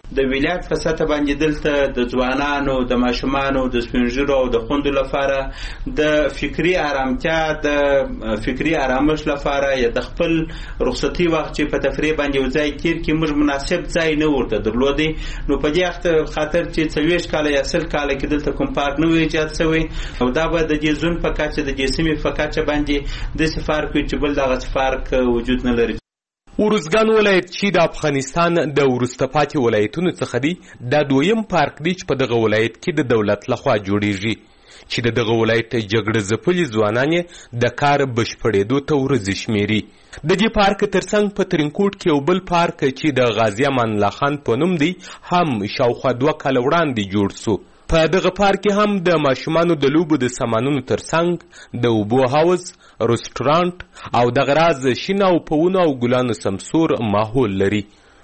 د ولایت په سطح باندې دلته د ځوانانو د ماشومانو د سپینږیرو او د خوندو لپاره د فکري آرامتیا د فکري آرامش لپاره یا د خپل رخصتي وخت چې په تفریح باندې وځای تیر کې موږ مناسب ځای نه ورته درلودي نو په دې خاطر چې 40 کال یا 10 کال کې دلته کوم پارک نه ایجاد شوی او دا به د دې زون په کچه د دې سیمې په کچه باندې د سفر کوي چې بل دغه پارک وجود نه لري. ارزګان ولایت چې د افغانستان د وروسته پاتې ولایتونو څخه دی دا دویم پارک دی چې په دغه ولایت کې د دولت لخوا جوړیږي چې د دغه ولایت جګړه ځپلي ځوانان یې د کار بشپړېدو ته ورځي شمېري. د دې پارک ترڅنګ په ترینکوټ کې یو بل پارک چې د غازي امان الله خان په نوم دی هم شاوخوا 2 کاله وړاندې جوړ سو. په دغه پارک کې هم د ماشومانو د لوبو د سامانونو ترڅنګ د اوبو حوض، رستورانت او دغه راز شین او په ونو او ګلانو سمسور ماحول لري.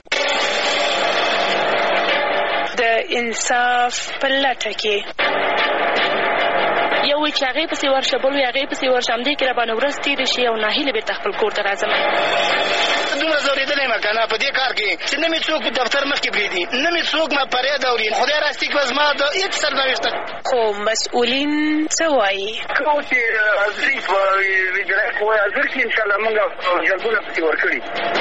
د انصاف په لټه کې یو چې هغې پسې ورشه بل وي هغې پسې ورشه همدې کې راباندې ورځ تېرې شي او ناهیله بېرته خپل کور ته راځم. دومره ځورېدلی یم که نه په دې کار کې چې نه مې څوک په دفتر مخکې پرېږدي نه مې څوک ما فریاد اوري. خدای راستي کړه زما د هېڅ سرنوشته خو مسؤلین څه وایي که اوس چې حاضري په اجرایه قوه حاضر کړي انشاءالله موږ جلبونه پسې ورکړي.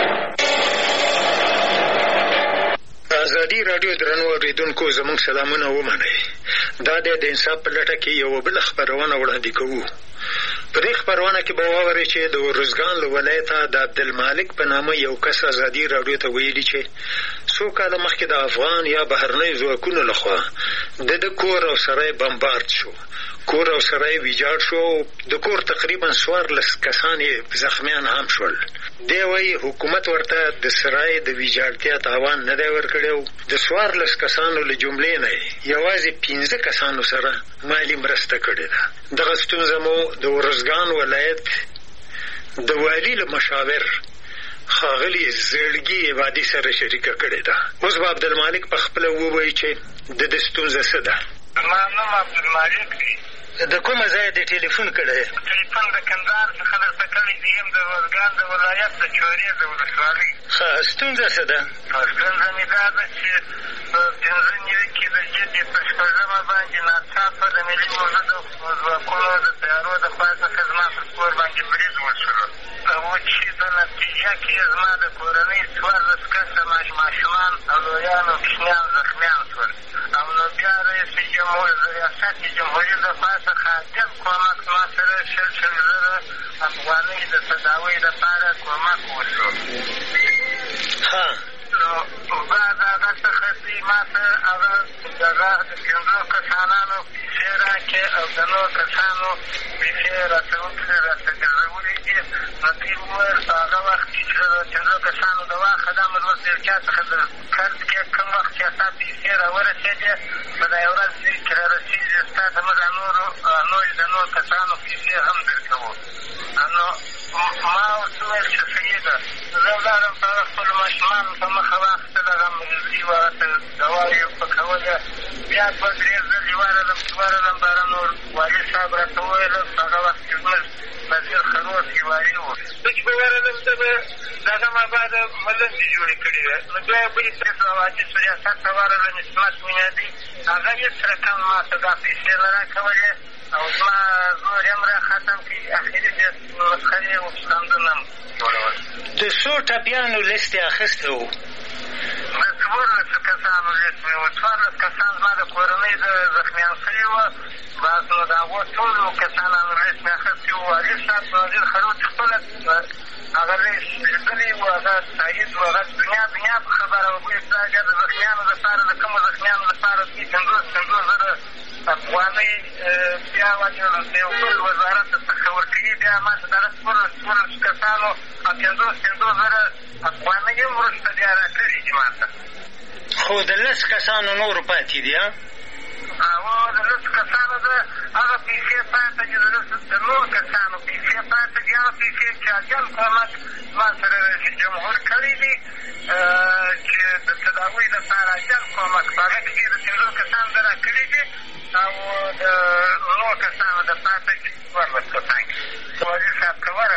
ازادي راډیو درنو اورېدونکو زموږ سلامونه ومنئ. دا د انصاف په لټه کې یوه بله خپرونه وړاندې کوو. په دې خپرونه کې به واورئ چې د ارزګان له ولایته د عبدالمالک په نامه یو کس ازادي راډیو ته ویلي چې څو کاله مخکې د افغان یا بهرنیو ځواکونو لخوا د کور او سرای بمبارد شو. کور او سرای ویجاړ شو او د کور تقریبا 14 کسان یې زخمیان هم شول. دی وایي حکومت ورته د سرای د ویجاړتیا تاوان نه دی ورکړی او د 14 کسانو له جملې نه یوازې 15 کسانو سره مالي مرسته کړې ده. دغه ستونزه مو د ارزګان ولایت د والي له مشاور ښاغلي زړګي عبادي سره شریکه کړې ده. اوس به عبدالمالک په خپله ووایي چې د دې ستونزه څه ده. زما نوم عبدالمالک دی. د کومه ځایه دې ټلیفون کړی؟ ټلیفون د کندهار څخه درته کړی دی یم د ارزګان د ولایت د چورې د ولسوالۍ. ښه ستونزه څه ده؟ ستونزه مې دا ده چې په 15 نوي کې د ژبې په 16مه باندې ناڅاپه د ملي موجودو ځواکونو د تیارو د خوا څخه زما پر کور باندې برید وشو او چې د نتیجه کې زما د کورنۍ 14 کسه ماشومان او لویان او کوچنیان زخمیان شول او نو بیا رئیس ریاست جمهوري د خوا څخه عاجل کومک ما سره 100,000 افغانۍ د تداوۍ لپاره کومک وشو. نو بعد هغه څخه دوی ما ته هغه دغه د 15 کسانانو پیسې راکړې او د نورو کسانو پیسې راته وکړې راته ګرځولې دي. نو دوی وویل په هغه وخت کې چې د 15 کسانو د واخه دا مې اوس د یو چا څخه د قرض کې کوم وخت چې ستا پیسې راورسېدې په دا یو ورځ چې رارسېږي ستا ته موږ د نورو کسانو پیسې هم درکوو. نو ما ورته وویل چې صحیح ده. زه ولاړم په هغه خپلو ماشومانو په مخه واخیستل هغه ملګري وه هغته دوا یې پکولې. بیا 2-3 ځلې ورغلم چې ورغلم به هغه نور والي صاحب راته وویل په هغه وخت کې زموږ نظیر خروس کې والي وو. زه چې به ورغلم ده به د هغه مابعده ملنډې جوړې کړې وې. نو بیا یې بلې طرف حاجي ریاست ته ورغلم اسمت میادي هغه هېڅ رقم ما ته دا پیسې نه راکولې او زما زور هم را ختم کړي. اخري دې مسخرې او ستندونه هم جوړول. د څو ټپیانو لیست یې اخیستی و؟ د 14 کسانو لیست مې و. 14 کسان زما د کورنۍ د زخمیان شوي وه. بس نو د هغو ټولو کسانانو لیست مې اخیستی و. والي صاحب نظیر خروج خپله هغه لیست لیدلی و هغه تایید و هغه دنیا په خبره و. بوی دا بیا د زخمیانو دپاره د کومو زخمیانو دپاره 50,000 افغانۍ بیا ونیولم د یو بل وزارت څخه ورکوي. بیا ما ته دغه 14 کسانو 50,000 افغانۍ هم وروسته بیا راکړي دي ما ته. خو د 10 کسانو نور پاتې دي ها؟ د 10 کسانو د هغه پیسې پاتې دي. د نورو کسانو پیسې پاتې دي. هغه پیسې چې عجل کومک ما سره رئیس جمهور کړی دي چې د تداوۍ لپاره عجل کومک په هغه کې د 15 کسانو د راکړي دي او د نورو کسانو د پاتې دي 14 کسان. والي صاحب ته ورغلم نظیر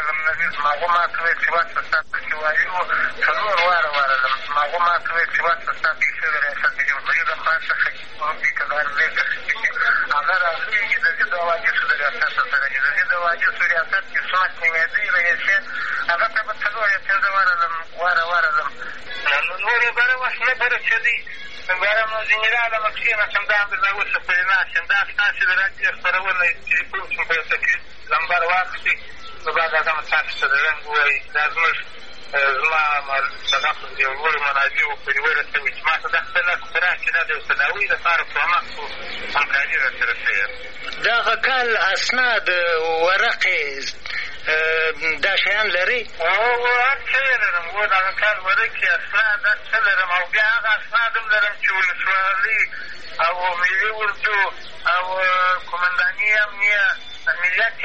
معلومات وایي چې وخت په سات کې وایي او څلور واره ورغلم معلومات وایي چې وخت په سات کې د ریاست جمهوري د خوا څخه چې کدار دی هغه راځي د دې د واجب د ریاست سره د دې د واجب ریاست کې سمات نیمېدی رئیس هغه ته په څلور یا پنځه ورغلم نورې بره وخت نه بره چې دی برم ځینې راغلم کښېناستم دا همدلته اوسه پرې ناست یم دا ستاسې د راډیو خپرونه ټلیفون چې په یو تکلیف لمبر واخلي نو بعد هغه مو تاسو ته د رنګ ووایي دا زموږ زما دغه د یو لوړو منابعو پورې ورسوي چې ما ته دا خپل لاس په راکړي دا د یو تداوي لپاره کومک و همکاري راسره شوې دغه کال اسناد ورقې دا شیان لري؟ هر څه یې لرم و دغه کال ورقې اسناد هر څه لرم او بیا هغه اسناد هم لرم چې ولسوالي او ملي اردو او قمنداني امنیه ملت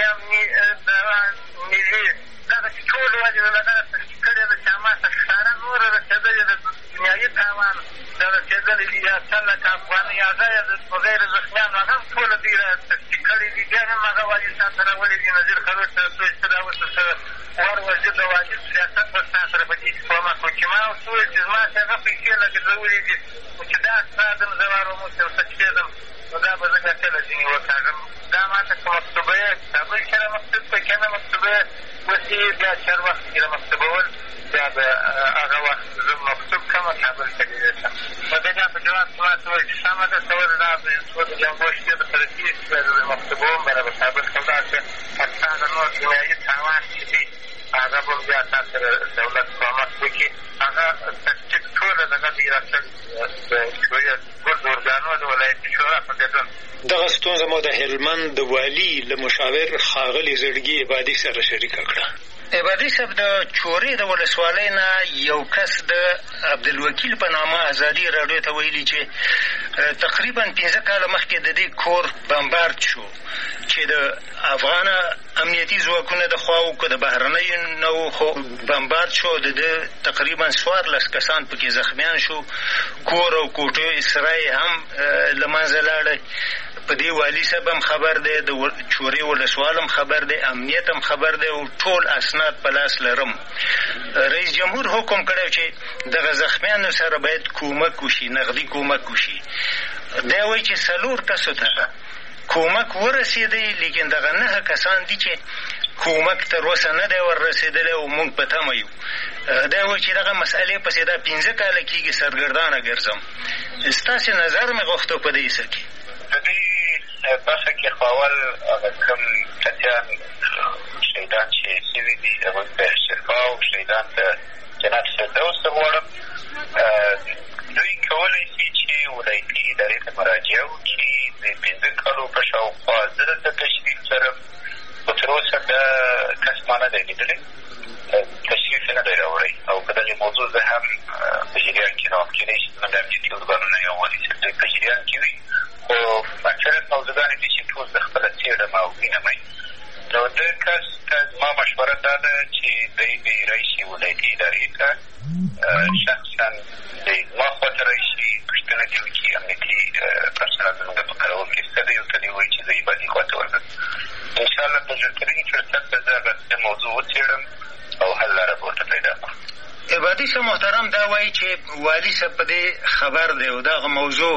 ملي دغه چې ټول وجې د دغه تصدیق کړې ده چې ما ته ښکاره نوره رسېدلې ده دنیایي تاوان دا رسېدلې دي یا 100 لکه افغانۍ هغه یې بغیر زخمیانو هغه هم ټوله دوی را تصدیق کړې دي بیا هم هغه والي صاحب ته راولې دي نظیر خلوت ته څوی ته دا اوس ورسره وزیر د واجب سیاست به ستا سره په دې کښې کومک وکړي چې ما ورته وویل چې زما چې هغه پیسې لګېدلولې دي خو چې دا اسناد هم زه واروم چې ورته کښېدم نو دا به زه ګټله ځینې وکاږم دا ما ته که مکتوبه یې کابل کښې را مکتوب کړه که نه مکتوبه یې اوس یې بیا چې هر وخت کښې را مکتوبول بیا به هغه وخت زه مکتوب کړم کابل ته لیږلی شم نو د بیا په جواب کښې ما ته وویل چې سمه ده ته ولې دا د جنګو شپې به سره تېر شي بیا زه مکتوبوم به را به کابل کړم داسې هر نور دنیایي تاوان چې دي هغه به بیا تا سره دولت کومک وکړي هغه تصدیق ټوله دغه د ریاست ګرد ارګانو د ولایتي شورا په ګډون دغه ستونزه مو د هلمند د والي له مشاور ښاغلي زړګي عبادي سره شریکه کړه. عبادي صاحب د چورې د ولسوالۍ نه یو کس د عبدالوکیل په نامه ازادي راډیو ته ویلي چې تقریبا 15 کاله مخکې د دې کور بمبارد شو چې د افغانه امنیتي ځواکونه د خوا و که د بهرنیو نه و خو بمبارد شو د ده تقریبا 14 کسان پکې زخمیان شو کور او کوټې سرای هم له منځه لاړی په دې والي صاحب هم خبر دی د چورې ولسوال هم خبر دی امنیت هم خبر دی او ټول اسناد په لاس لرم رئیس جمهور حکم کړی چې دغه زخمیانو سره باید کومک وشي نغدي کومک وشي دی وایي چې 4 کسو ته کومک ورسېدی لیکن دغه 9 کسان دي چې کومک تر اوسه نه دی وررسېدلی او موږ په تمه یو دی وایي چې دغه مسئلې پسې دا 15 کاله کېږي سرګردانه ګرځم ستاسې نظر مې غوښته په دې څه کې د دې برخه کې خو اول هغه کوم کسیان شهیدان چې شوي دي هغوی ته شفا او شهیدان ته جنت فردوس ته غواړم دوی کولی شي چې ولایتي ادارې ته مراجعه وکړي د 15 کالو په شاوخوا زه دلته تشریف لرم خو تر اوسه دا کس ما نه دی لیدلی تشریف یې نه دی راوړی او په دغې موضوع زه هم په جریان کښې نو کېدای شي زموږ د امنیتي ارګانونه یا والي صاحب دوی په جریان کښې وي خو اکثرت موضوعګانې دي چې ټول زه خپله څېړم او وینم نو د کس ته زما مشوره دا ده چې دی به راشي ولایتي ادارې ته شخصا دی زما خواته راشي پوښتنه دې وکړي امنیتي پرسنل زموږ په کارول کښې څه دی ورته دې ووایي چې زه عبادي خواته ورځم انشاءالله په ژرترین فرصت به زه هغه موضوع وڅېړم او حل لاره به ورته پیدا کړم عبادي صاحب محترم دا وایي چې والي صاحب په دې خبر دی او دغه موضوع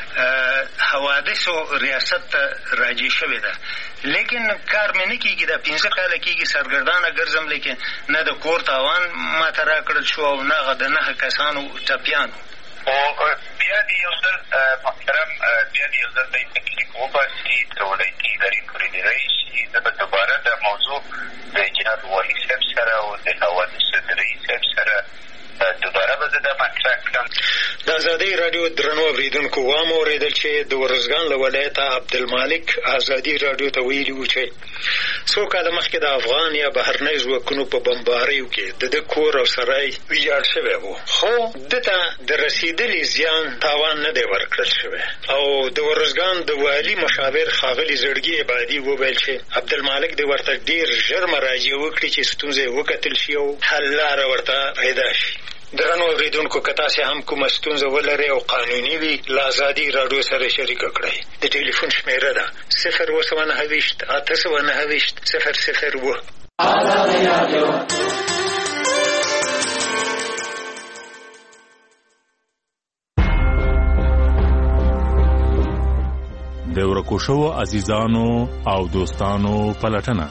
حوادثو ریاست ته راجع شوې ده لیکن کار مې نه کېږي دا 15 کاله کېږي سرګردانه ګرځم لیکن نه د کور تاوان ماته راکړل شو او نه هغه د 9 کسانو ټپیانو خو بیا دې یو ځل محترم بیا دې یو ځل دی تکلیف وباسي تر ولایتي ادارې پورې دې راشي زه به دوباره دا موضوع د جناب والي صاحب سره او د حوادثو د رئیس صاحب سره دوباره به زه دا مطرح کړم د ازادۍ راډیو درنو اورېدونکو واورېدل چې د ارزګان له ولایته عبدالمالک ازادي راډیو ته ویلي وو چې څو کاله مخکې د افغان یا بهرنۍ ځواکونو په بمباریو کې د ده کور او سرای ویجاړ شوی و خو ده ته د رسېدلي زیان تاوان نه دی ورکړل شوی او د ارزګان د والي مشاور ښاغلي زړګي عبادي وویل چې عبدالمالک دې ورته ډېر ژر مراجعه وکړي چې ستونزه یې وکتل شي او حل لاره ورته پیدا شي درنو اورېدونکو که تاسې هم کومه ستونزه ولرئ او قانوني وي له ازادي راډیو سره شریکه کړئ د ټلیفون شمېره ده 0 829 8 009 د ورکو شوو عزیزانو او دوستانو پلټنه.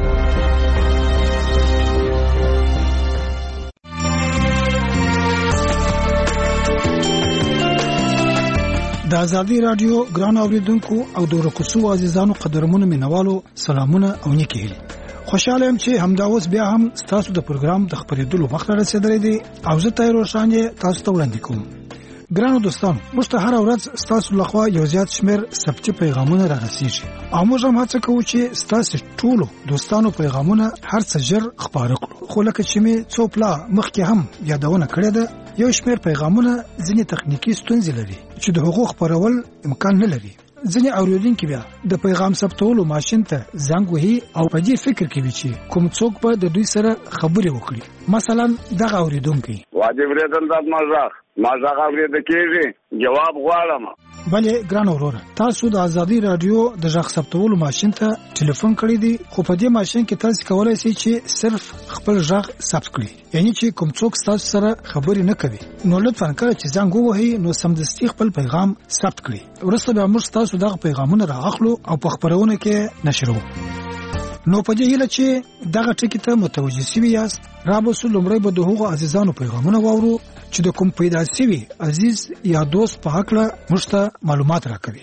د ازادي رادیو ګران اوریدونکو او د ورکو شوو عزیزانو قدرمنو مینوالو سلامونه او نیکی هیلې. خوشاله يم چې همدا اوس بیا هم تاسو د پروګرام د خبرېدلو وخت رسیدلی دی او زه تاسو روښانه تاسو ته وړاندې کوم. ګرانو دوستانو، موږ ته هر ورځ تاسو لخوا یو زیات شمېر ثبتي پیغامونه راغسیږي او موږ هم هڅه کوو چې تاسو ټولو دوستانو پیغامونه هر څه ژر خبره کړو. خو لکه چې مې څو پلا مخکې هم یادونه کړې ده، یو شمېر پیغامونه ځینې تخنیکی ستونزې لري چې د حقوق خبرول امکان نه لري. ځینې اوریدونکو بیا د پیغام ثبتولو ماشين ته زنګ وهي او په دې فکر کوي چې کوم څوک به د دوی سره خبرې وکړي. مثلا دغه اوریدونکو واجب ریدل د مازاغ اورید کېږي، جواب غواړم. بلې ګران وروره، تاسو د ازادي رادیو د ژغ ثبتولو ماشين ته ټلیفون کړی دی، خو په دې ماشين کې تاسو کولای شئ چې صرف خپل ژغ ثبت کړئ. یعنی چې کوم څوک تاسو سره خبرې نه کوي نو لطفاً کله چې زنګ ووهي نو سمدستي خپل پیغام ثبت کړئ. ورسته به موږ تاسو دغه پیغامونه راغلو او په خبرونه کې نشرو. نو په دې هیله چې دغه ټکی ته متوجه شوي یاست، را به سو لومړی به د هغو عزیزانو پیغامونه واورو چې د کوم پیدا شوي عزیز یا دوست په حق له موږ ته معلومات راکوي.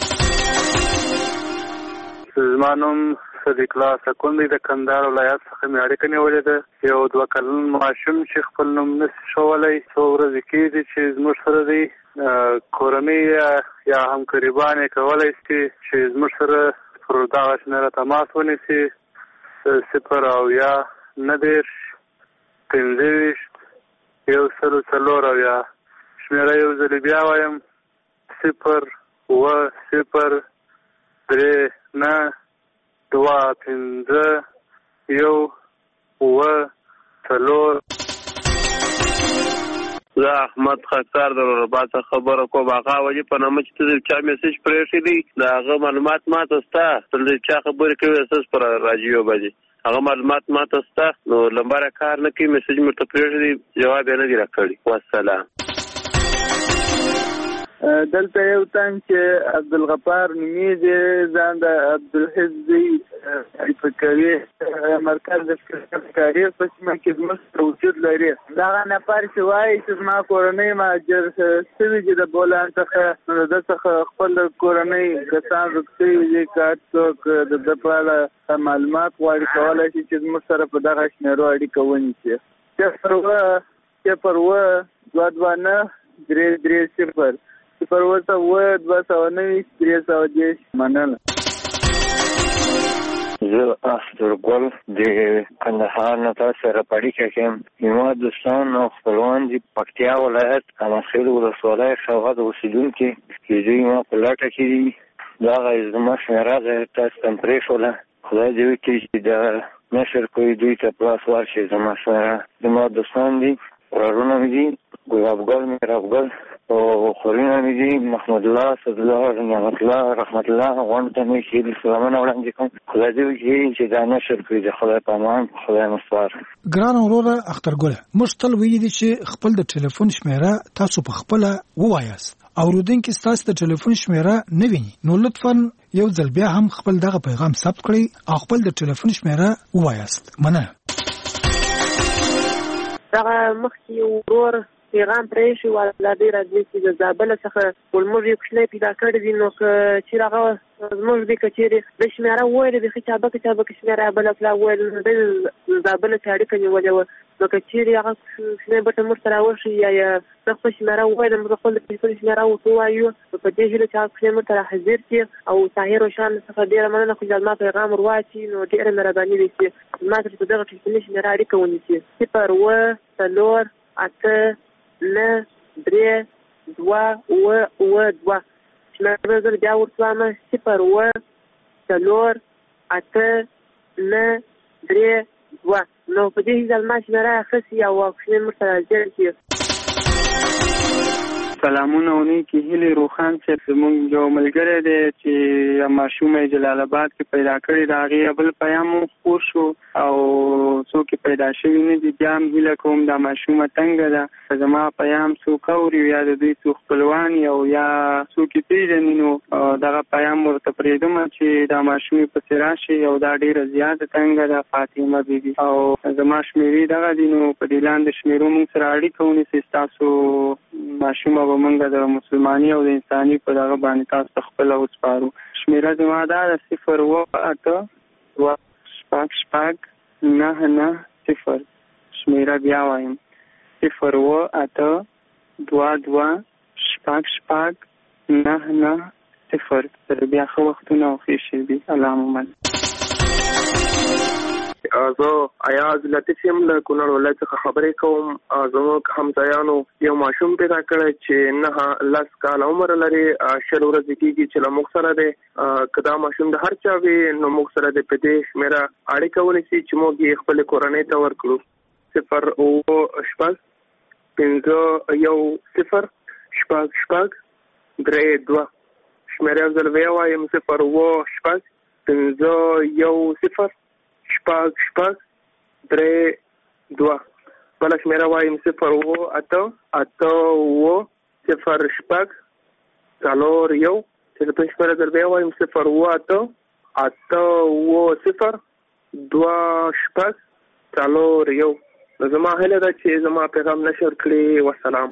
زمانم صدیق الله سکوندی د کندهار ولایت څخه مې اړیکه نیولې ده. یو 2 کلن ماشوم چې خپل نوم نشي ښوولی، څو ورځې کېږي چې زموږ سره دی. کورنۍ یا همکاریبانې کولی شي چې زموږ سره پر دغه شمېره تماس ونیسي. 0 او یا 9 25 104 او یا شمېره یو ځل بیا وایم 0 و 0 3 9 2 5 1 و 4. زه احمد خطر د رباط خبره کوم. هغه وجه په نامه چې ته چا میسج پرېښی دی دا هغه معلومات ماته ستا تل چا خبرې کوي اساس پر راجیو باندې هغه معلومات ماته ستا نو لمبره کار نه کوي. میسج مرته پرېښی دی، جواب یې نه دی راکړی. والسلام. دلته یو تن چې عبدالغفار نومیږي، ځان د عبدالحزبي فکري مرکز د کاري په سیمه کې زموږ وجود لري. دغه نفر چې وایي چې زما کورنۍ مهاجر شوي دي د بولان څخه، نو د څخه خپل کورنۍ کسان روغتي دي کار څوک د ده په اړه معلومات غواړي، کولی شي چې زموږ سره په دغه شمېرو اړیکه ونیسي. 0 پر ورته و 290 310 مننه. زه استرګل د کندهار نه تاسو سره اړیکه کوم. یو دوستان او خپلوان دي پکتیا ولایت امخیل ولسوالۍ شوغد اوسیدونکي چې دوی ما په لاټه کې دي. دا غي زما شمېره ده تاسو تم پرېښوله. خدای دې وکړي چې د نشر کوي دوی ته پلاس ورشي. زما سره زما دوستان دي، ورونه مې دي، ګلابګل مې رابګل او خورینه مې دي، محمد الله، صد الله، نعمت الله، رحمت الله. غونډه ته مې شهید سلامونه وړاندې کوم. خدای دې وکړي چې دا نشر کړي. د خدای په امان، خدای مستعار. ګران وروره اخترګله، موږ تل ویلي دي چې خپل د ټلیفون شمېره تاسو په خپله ووایاست. اوریدونکي ستاسو د ټلیفون شمېره نه ویني نو لطفاً یو ځل بیا هم خپل دغه پیغام ثبت کړئ او خپل د ټلیفون شمېره ووایاست. مننه. دغه مخکې ورور پیغام پرېښی و لا ډېر راځي چې د زابل څخه ولموږ یو کوچنی پیدا کړی دی، نو که چېرې هغه زموږ دی که چېرې د شمېره وویلې بیخي چابکه شمېره بله پلا وویل نو دی د زابل چې اړیکه نیولې وه، نو که چېرې هغه کوچنی بټه موږ ته راوښي یا زه خپل شمېره وویلم موږ خپل د ټلیفون شمېره ورته ووایو، نو په دې هیله چې هغه کوچنی موږ ته راحاضر کړي او طاهر روشان څخه ډېره مننه خو زما پیغام ور واچي نو ډېره مهرباني دی چې زما سره په دغه ټلیفوني شمېره اړیکه ونیسي. 0 و 4 8 9 3 2 2 شمېره زه بیا ورته 0 و 4 8 9 3 2 نو په دې ځل ما شمېره اخیستې او کوچنی موږ ته راځي. سلامونه او نیکې هیلې روخان صاحب زموږ یو ملګری دی چې ماشوم یې جلال آباد کې پیدا کړی د هغې بل پیام مو خپور شو او څوک یې پیدا شوي نه دي. بیا هم هیله کوم دا ماشومه تنګه ده که زما پیام څوک اوري یا د دوی څوک خپلوان او یا څوک یې پېژني نو دغه پیام ورته پرېږدم چې دا ماشوم یې پسې راشي او دا ډېره زیاته تنګه ده فاطمه بیبي او زما شمېرې دغه دي نو په دې لاندې شمېرو موږ سره اړیکه ونیسئ. ستاسو ماشومه به موږ د مسلماني او د انساني په دغه باندې تاسو ته خپله وسپارو. شمېره زما دا ده 078269990. شمېره بیا وایم 078269990. تر بیا ښه وختونه او ښې شېبې. الله محمد. زه ایاز لطیف یم له کونړ ولایت څخه خبرې کوم. زموږ همځایانو یو ماشوم پیدا کړی چې 9-10 کاله عمر لري. 20 ورځې کېږي چې له موږ سره دی. که دا ماشوم د هر چا وي نو موږ سره د په دې شمېره اړیکه ونیسي چې موږ یې خپلې کورنۍ ته ورکړو. 0-5-5-0-6-6-3-2. شمېره یو ځل بیا وایم 0-5-5-0-6-6-3-2. بله شمېره وایم 0-8-8-0-6-4-1. تلیفون شمېره ځل بیا وایم 0-8-8-0-6-4-1. زما هیله ده چې زما پیغام نشر کړي. والسلام.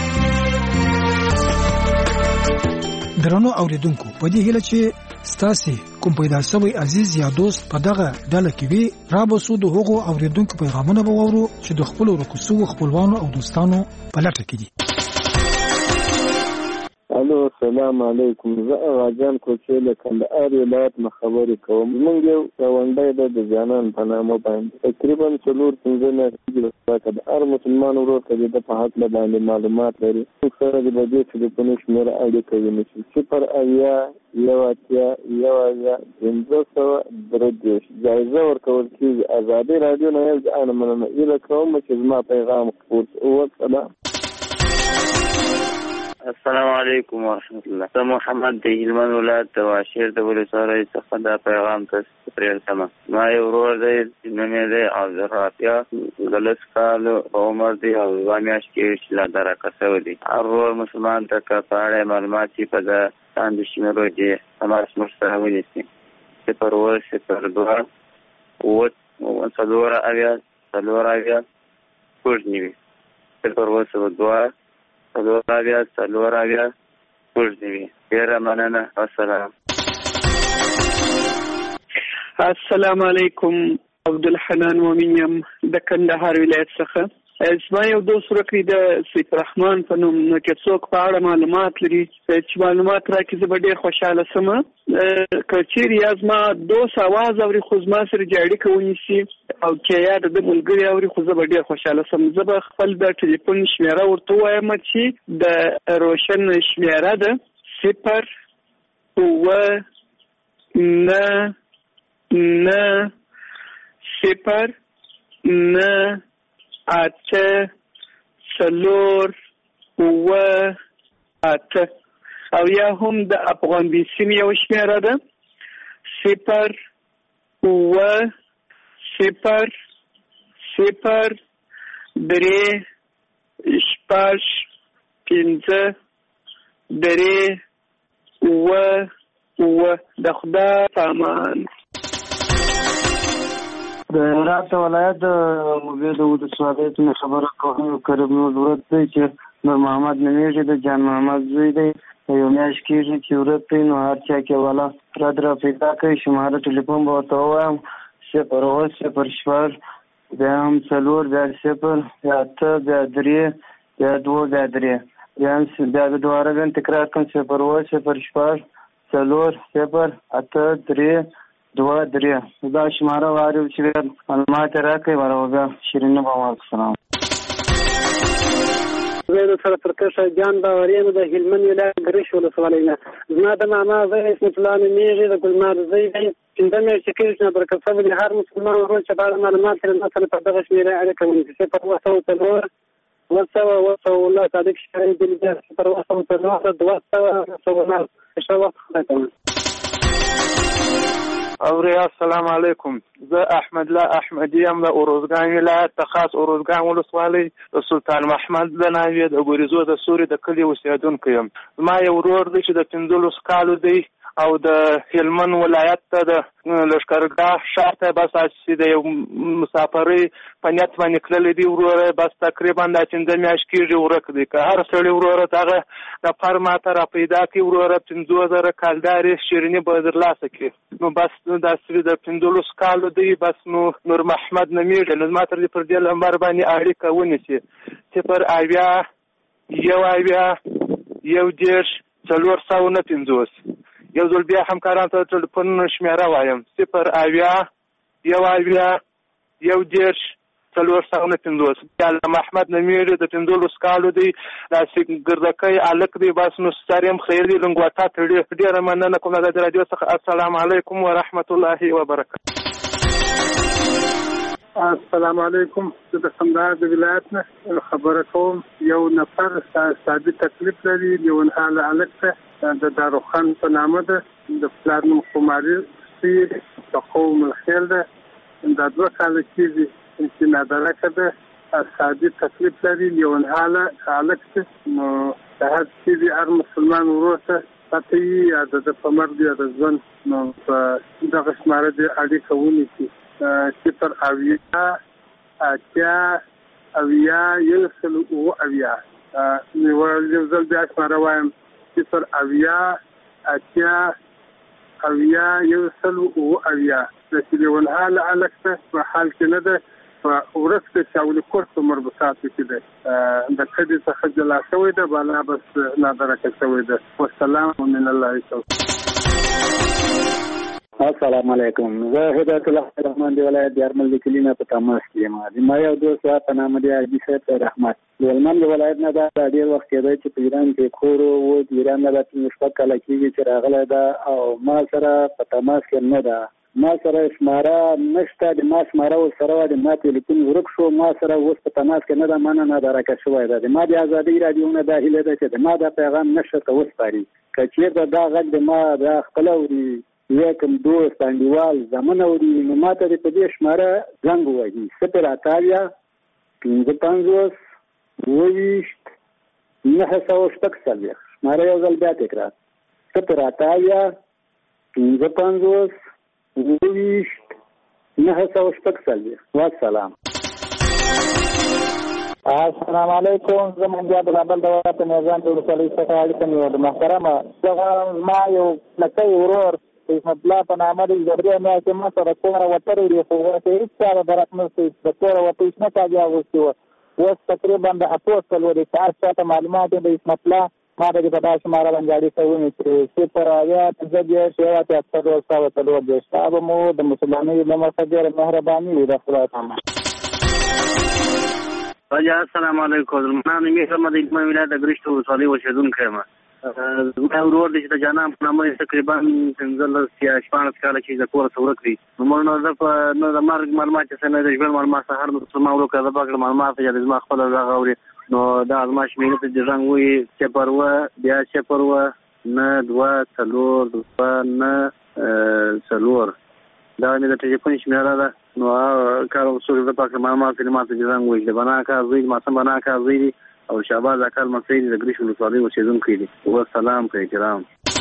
درنو اوریدونکو په دې هیله چې ستاسو کوم پیدا شوی عزیز یا دوست په دغه ډله کې وي را بسو د هغو اوریدونکو پیغامونه به وورو چې د خپل ورکوسو خپلوانو او دوستانو په لټه کې دي. الو السلام علیکم. زه اغاجان کوچې له کندهار ولایت نه خبرې کوم. موږ یو ګاونډی د جانان په نامه باندې تقریبا 4-5 میاشتې د هر مسلمان ورور ته د په حق باندې معلومات لري. موږ سره د دې ټلیفون شمېره اړیکه ونیسي 0-80-15-3 جایزه ورکول کېږي. ازادي راډیو نه یې مننه هیله کوم چې زما پیغام خپور وکړه. السلام علیکم ورحمت الله. زه محمد د هلمند ولایت د واشیر د ولسوالۍ څخه دا پیغام تاسو ته پرېږدم. ما یو ورور دی نوم یې دی عبدالرافع. 10 کاله عمر دی او 2 میاشتې کېږي چې لا درکه شوی دی. هر ورور مسلمان ته که په اړه معلومات چې په لاندې شمېرو کې تماس موږ سره ونیسي 0-0-2-4-9 ډېره مننه. السلام. السلام علیکم. عبدالحنان مومن یم د کندهار ولایت څخه. زما یو دوست ورکړي د سیف الرحمن په نوم. نو که څوک په اړه معلومات لري چې معلومات راکړي زه به ډېر خوشحاله شم. که چیرې یا زما دوست اواز اوري خو زما سره چې اړیکه ونیسي او که یا د ملګري اوري خو زه به ډېر خوشحاله شم. زه به خپل د ټلیفون شمېره ورته ووایم چې د روشن شمېره ده 0-9-0-8-4-8 او یا هم د افغان بیسیم یو شمېره ده 0-0-0-3-5-3-2. د خدای پامان. د هرات ولایت د مبید ولسوالۍ څخه خبره کوم. کریم نور ورته دی چې نور محمد نومیږي د جان محمد زوی دی. یو میاشت کېږي چې ورته نو هر چا کې والا را پیدا کوي. شماره ټلیفون به ورته ووایم 0-0-0 بیا هم 4 بیا 0 بیا 8 بیا 3 بیا 2 بیا 3 بیا د دوباره بیا تکرار کوم 0-0-4 0-0-8-3-2-3. دا شماره واري چې معلومات راکړي ورو بیا شیرین بابا. السلام. زه د سره ترکشه جان باوري یم د هلمند ولایت ګرش ولسوالۍ نه. زما د ماما زوی اسمت الله نومیږي د ګلمار زوی دی. 5 میاشتې کېږي چې برکت صاحب هر مسلمان ورور چې په اړه معلومات لري ما سره په دغه شمېره اړیکه ونیسي 0-4-8-3-2-3. والله صادق شهري بالجهة صفر واحد 200 إن شاء الله خير. اوري السلام علیکم. زه احمد الله احمدی یم له اروزګان ولایت ته خاص اروزګان ولسوالۍ سلطان محمد د ناوې د ګوریزو د سوري د کلي اوسېدونکی یم. زما یو ورور دی چې د 15 کالو دی او د هلمند ولایت ته د لښکرګاه ښار ته بس چې د یو مسافرۍ په نیت باندې تللی دی وروره، بس تقریبا دا 5 میاشتې کېږي ورک دی. که هر سړی وروره دغه نفر ماته را پیدا کړي وروره 50,000 کالدارې شیریني به درلاسه کړي. نو بس داسې د 15 کالو دی، بس نو نور محمد نومیږي. نو زما تر دې پر دې لمبر باندې اړیکه ونیسي 080 110 450. یو ځل بیا همکارانو ته ټلیفون شمیره وایم 080 110 450. محمد نومیږي د 15 کالو دی، داسې ګردکی الک دی. بس نو سر یم خیر دی لنګوټه تړي. ډېره مننه کوم د رادیو څخه. السلام علیکم ورحمت الله وبرکاته. السلام علیکم. زه د کندهار د ولایت نه خبره کوم. یو نفر سادي تکلیف لري، یو حاله الک ته د داروخان په نامه ده، د پلار نوم خماري سي د قوم الخيل ده. دا 2 کال کېږي چې نادرکه ده، سادي تکلیف لري، یو حاله الک ته. نو د هر چې هر مسلمان ورور ته پته یا د په مرګ یا د ژوند نو په دغه شماره د اړیکه ونیسي 080 یو ځل بیا شماره وایم 080 د سلیون حال الکته په حال کې نه ده، په ورسته چاولي کورس په مربوطاتو کې ده. د کدي څخه جلا شوی ده، بالا بس نادرکه شوی ده. والسلام من الله تعالی. السلام علیکم. زه هدایت الله رحمان دی ولایت دیارمل د کلینا په تماس کې یم. ما یو دوست په نام دی حاجی صاحب رحمت هلمند ولایت نه دا ډیر وخت کېدای چې په ایران کې کورو و ایران نه د 15 کال کېږي چې راغلی دا او ما سره په تماس کې نه ده. ما سره شماره نشته، د ما شماره سره د ما ټلیفون ورک شو. ما سره اوس په تماس کې نه ده، مانه نه درکه شوی ده. د ما د ازادي رادیو نه دا هیله ده چې د ما دا پیغام نشه ته وسپاري. که چېرته دا غږ د ما د خپل اوري یا کوم دوست انډیوال زمون اوري نو ما ته په دې شماره زنګ ووهي 080 55 20 960. شماره یو ځل بیا تکرار 080 55 20 960. والسلام. السلام علیکم. زمونږ د بلابل د وخت میزان د ولسوالۍ څخه اړیکه نیولې. محترمه ما یو لکه ورور اسمت الله په نامه دی، درې میاشتې ما سره کوره وترې دی، خو ورته هېڅ چا درک نه شي د کوره ورته هېڅ نه کاږي اغوستې وه. اوس تقریبا د 8 څلور دی. هر چا ته معلومات دی د اسمت الله ما ته په دا شماره باندې اړیکه ونیسي 080 صاحب مو د مسلمانۍ له مخه ډېره مهرباني وي د خدای تعالی. السلام علیکم. زما نوم یې محمد اجماع ولایت د ګرشت ولسوالۍ اوسېدونکی یم. زما ورور دی چې د جانان په نامه تقریبا 15 یا 14 کاله چې د کوره ورک دی. نو موږ نه د مرګ معلومات چې نه د ژوند معلومات هر مسلمان ورو کړه د باغ معلومات یا د زما خپل دغه اوري. نو دا زما شمیره ته د رنګ وي چې پروا بیا چې پروا نه 2 3 نه څلور. دا مې د ټلیفون شمیره ده. نو کار وسوله د پاک معلومات کلمات د رنګ وي د بنا کار زوی ما سم بنا کار زوی او شعباز اکل مسعود د ګریش ولسوالۍ اوسېدونکی دی. والسلام کرام.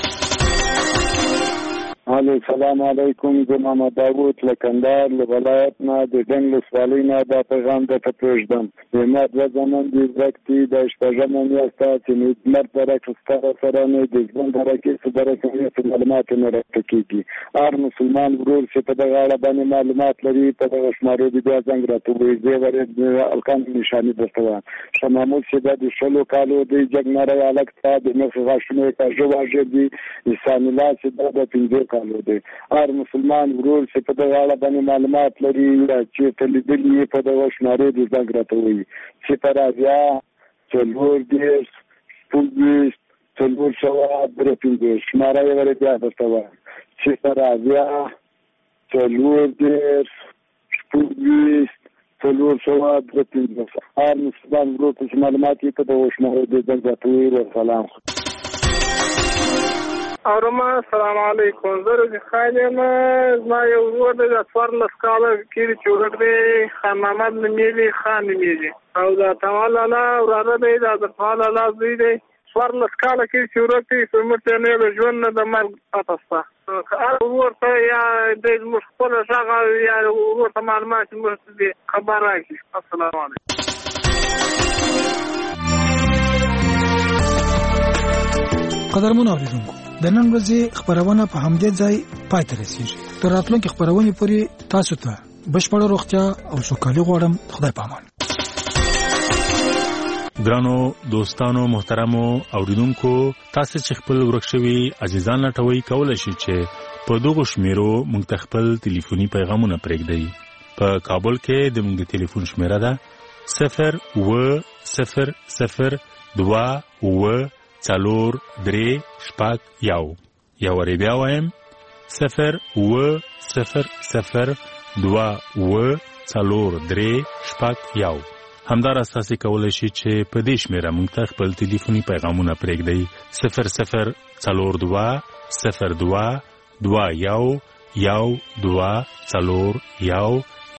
السلام علیکم. زه محمد داوود له کندهار له ولایت نه د ډنګ ولسوالۍ نه دا پیغام درته پرېږدم. زما 2 زامن دي زده کړي د شپږمه میاشته چې نېکمرغ درکسته سره نه د ژوند درکې څه درسوي څه معلومات نه راته کېږي. هر مسلمان ورور چې په دغه اړه باندې معلومات لري په دغه شمارې دې بیا زنګ راته ووایي. زه ورې الکان نشانې درته وایم. شاه محمود چې دا د 16 کالو دی جګنری هلک ته د مخ غاښونه یې کاږه واږه دي. عیسان الله چې دا د 15 کالو دی. هر مسلمان ورور چې په دغه اړه باندې معلومات لري یا چې ته لیدلي په دغه شمارې دې زنګ راته ووایي 080 410 450 شماره یې ورې بیا درته وایم 080 410 450 453 هر مسلمان ورو ته معلومات یې ته د وشماره د ځنګاتوي او سلام اورما السلام علیکم زه د خایم ما یو ورور د 14 کال کې چورګ دی خان محمد نمیلی خان نمیلی او دا تعالی الله وراره دی دا تعالی الله زوی دی 14 کال کې چورګ دی سمته نه د ژوند د مرګ پاتاسته هر ورته یا د مشکل څنګه یا ورته معلومات مرسته خبر راکړي السلام علیکم قدرمن اوریدونکو د نن ورځې خبرونه په همدې ځای پای ته رسیږي تر راتلونکي خبرونه پورې تاسو ته بشپړ روغتیا او سوکالي غواړم خدای پامان ګرانو دوستانو محترمو اوریدونکو تاسو چې خپل ورکشوي عزیزان لټوي کولای شي چې په دغه شمیرو موږ خپل ټلیفوني پیغامونه پرېږدئ په کابل کې د موږ ټلیفون شمیره ده 0-0-0-2-3-1 یا وری بیا وایم 0-0-0-2-3-1 همدار اساسي کولای شي چې په دې شمیره موږ ته خپل ټلیفوني پیغامونه پرېږدئ 0-0-2-02-2-1-1-2-4-1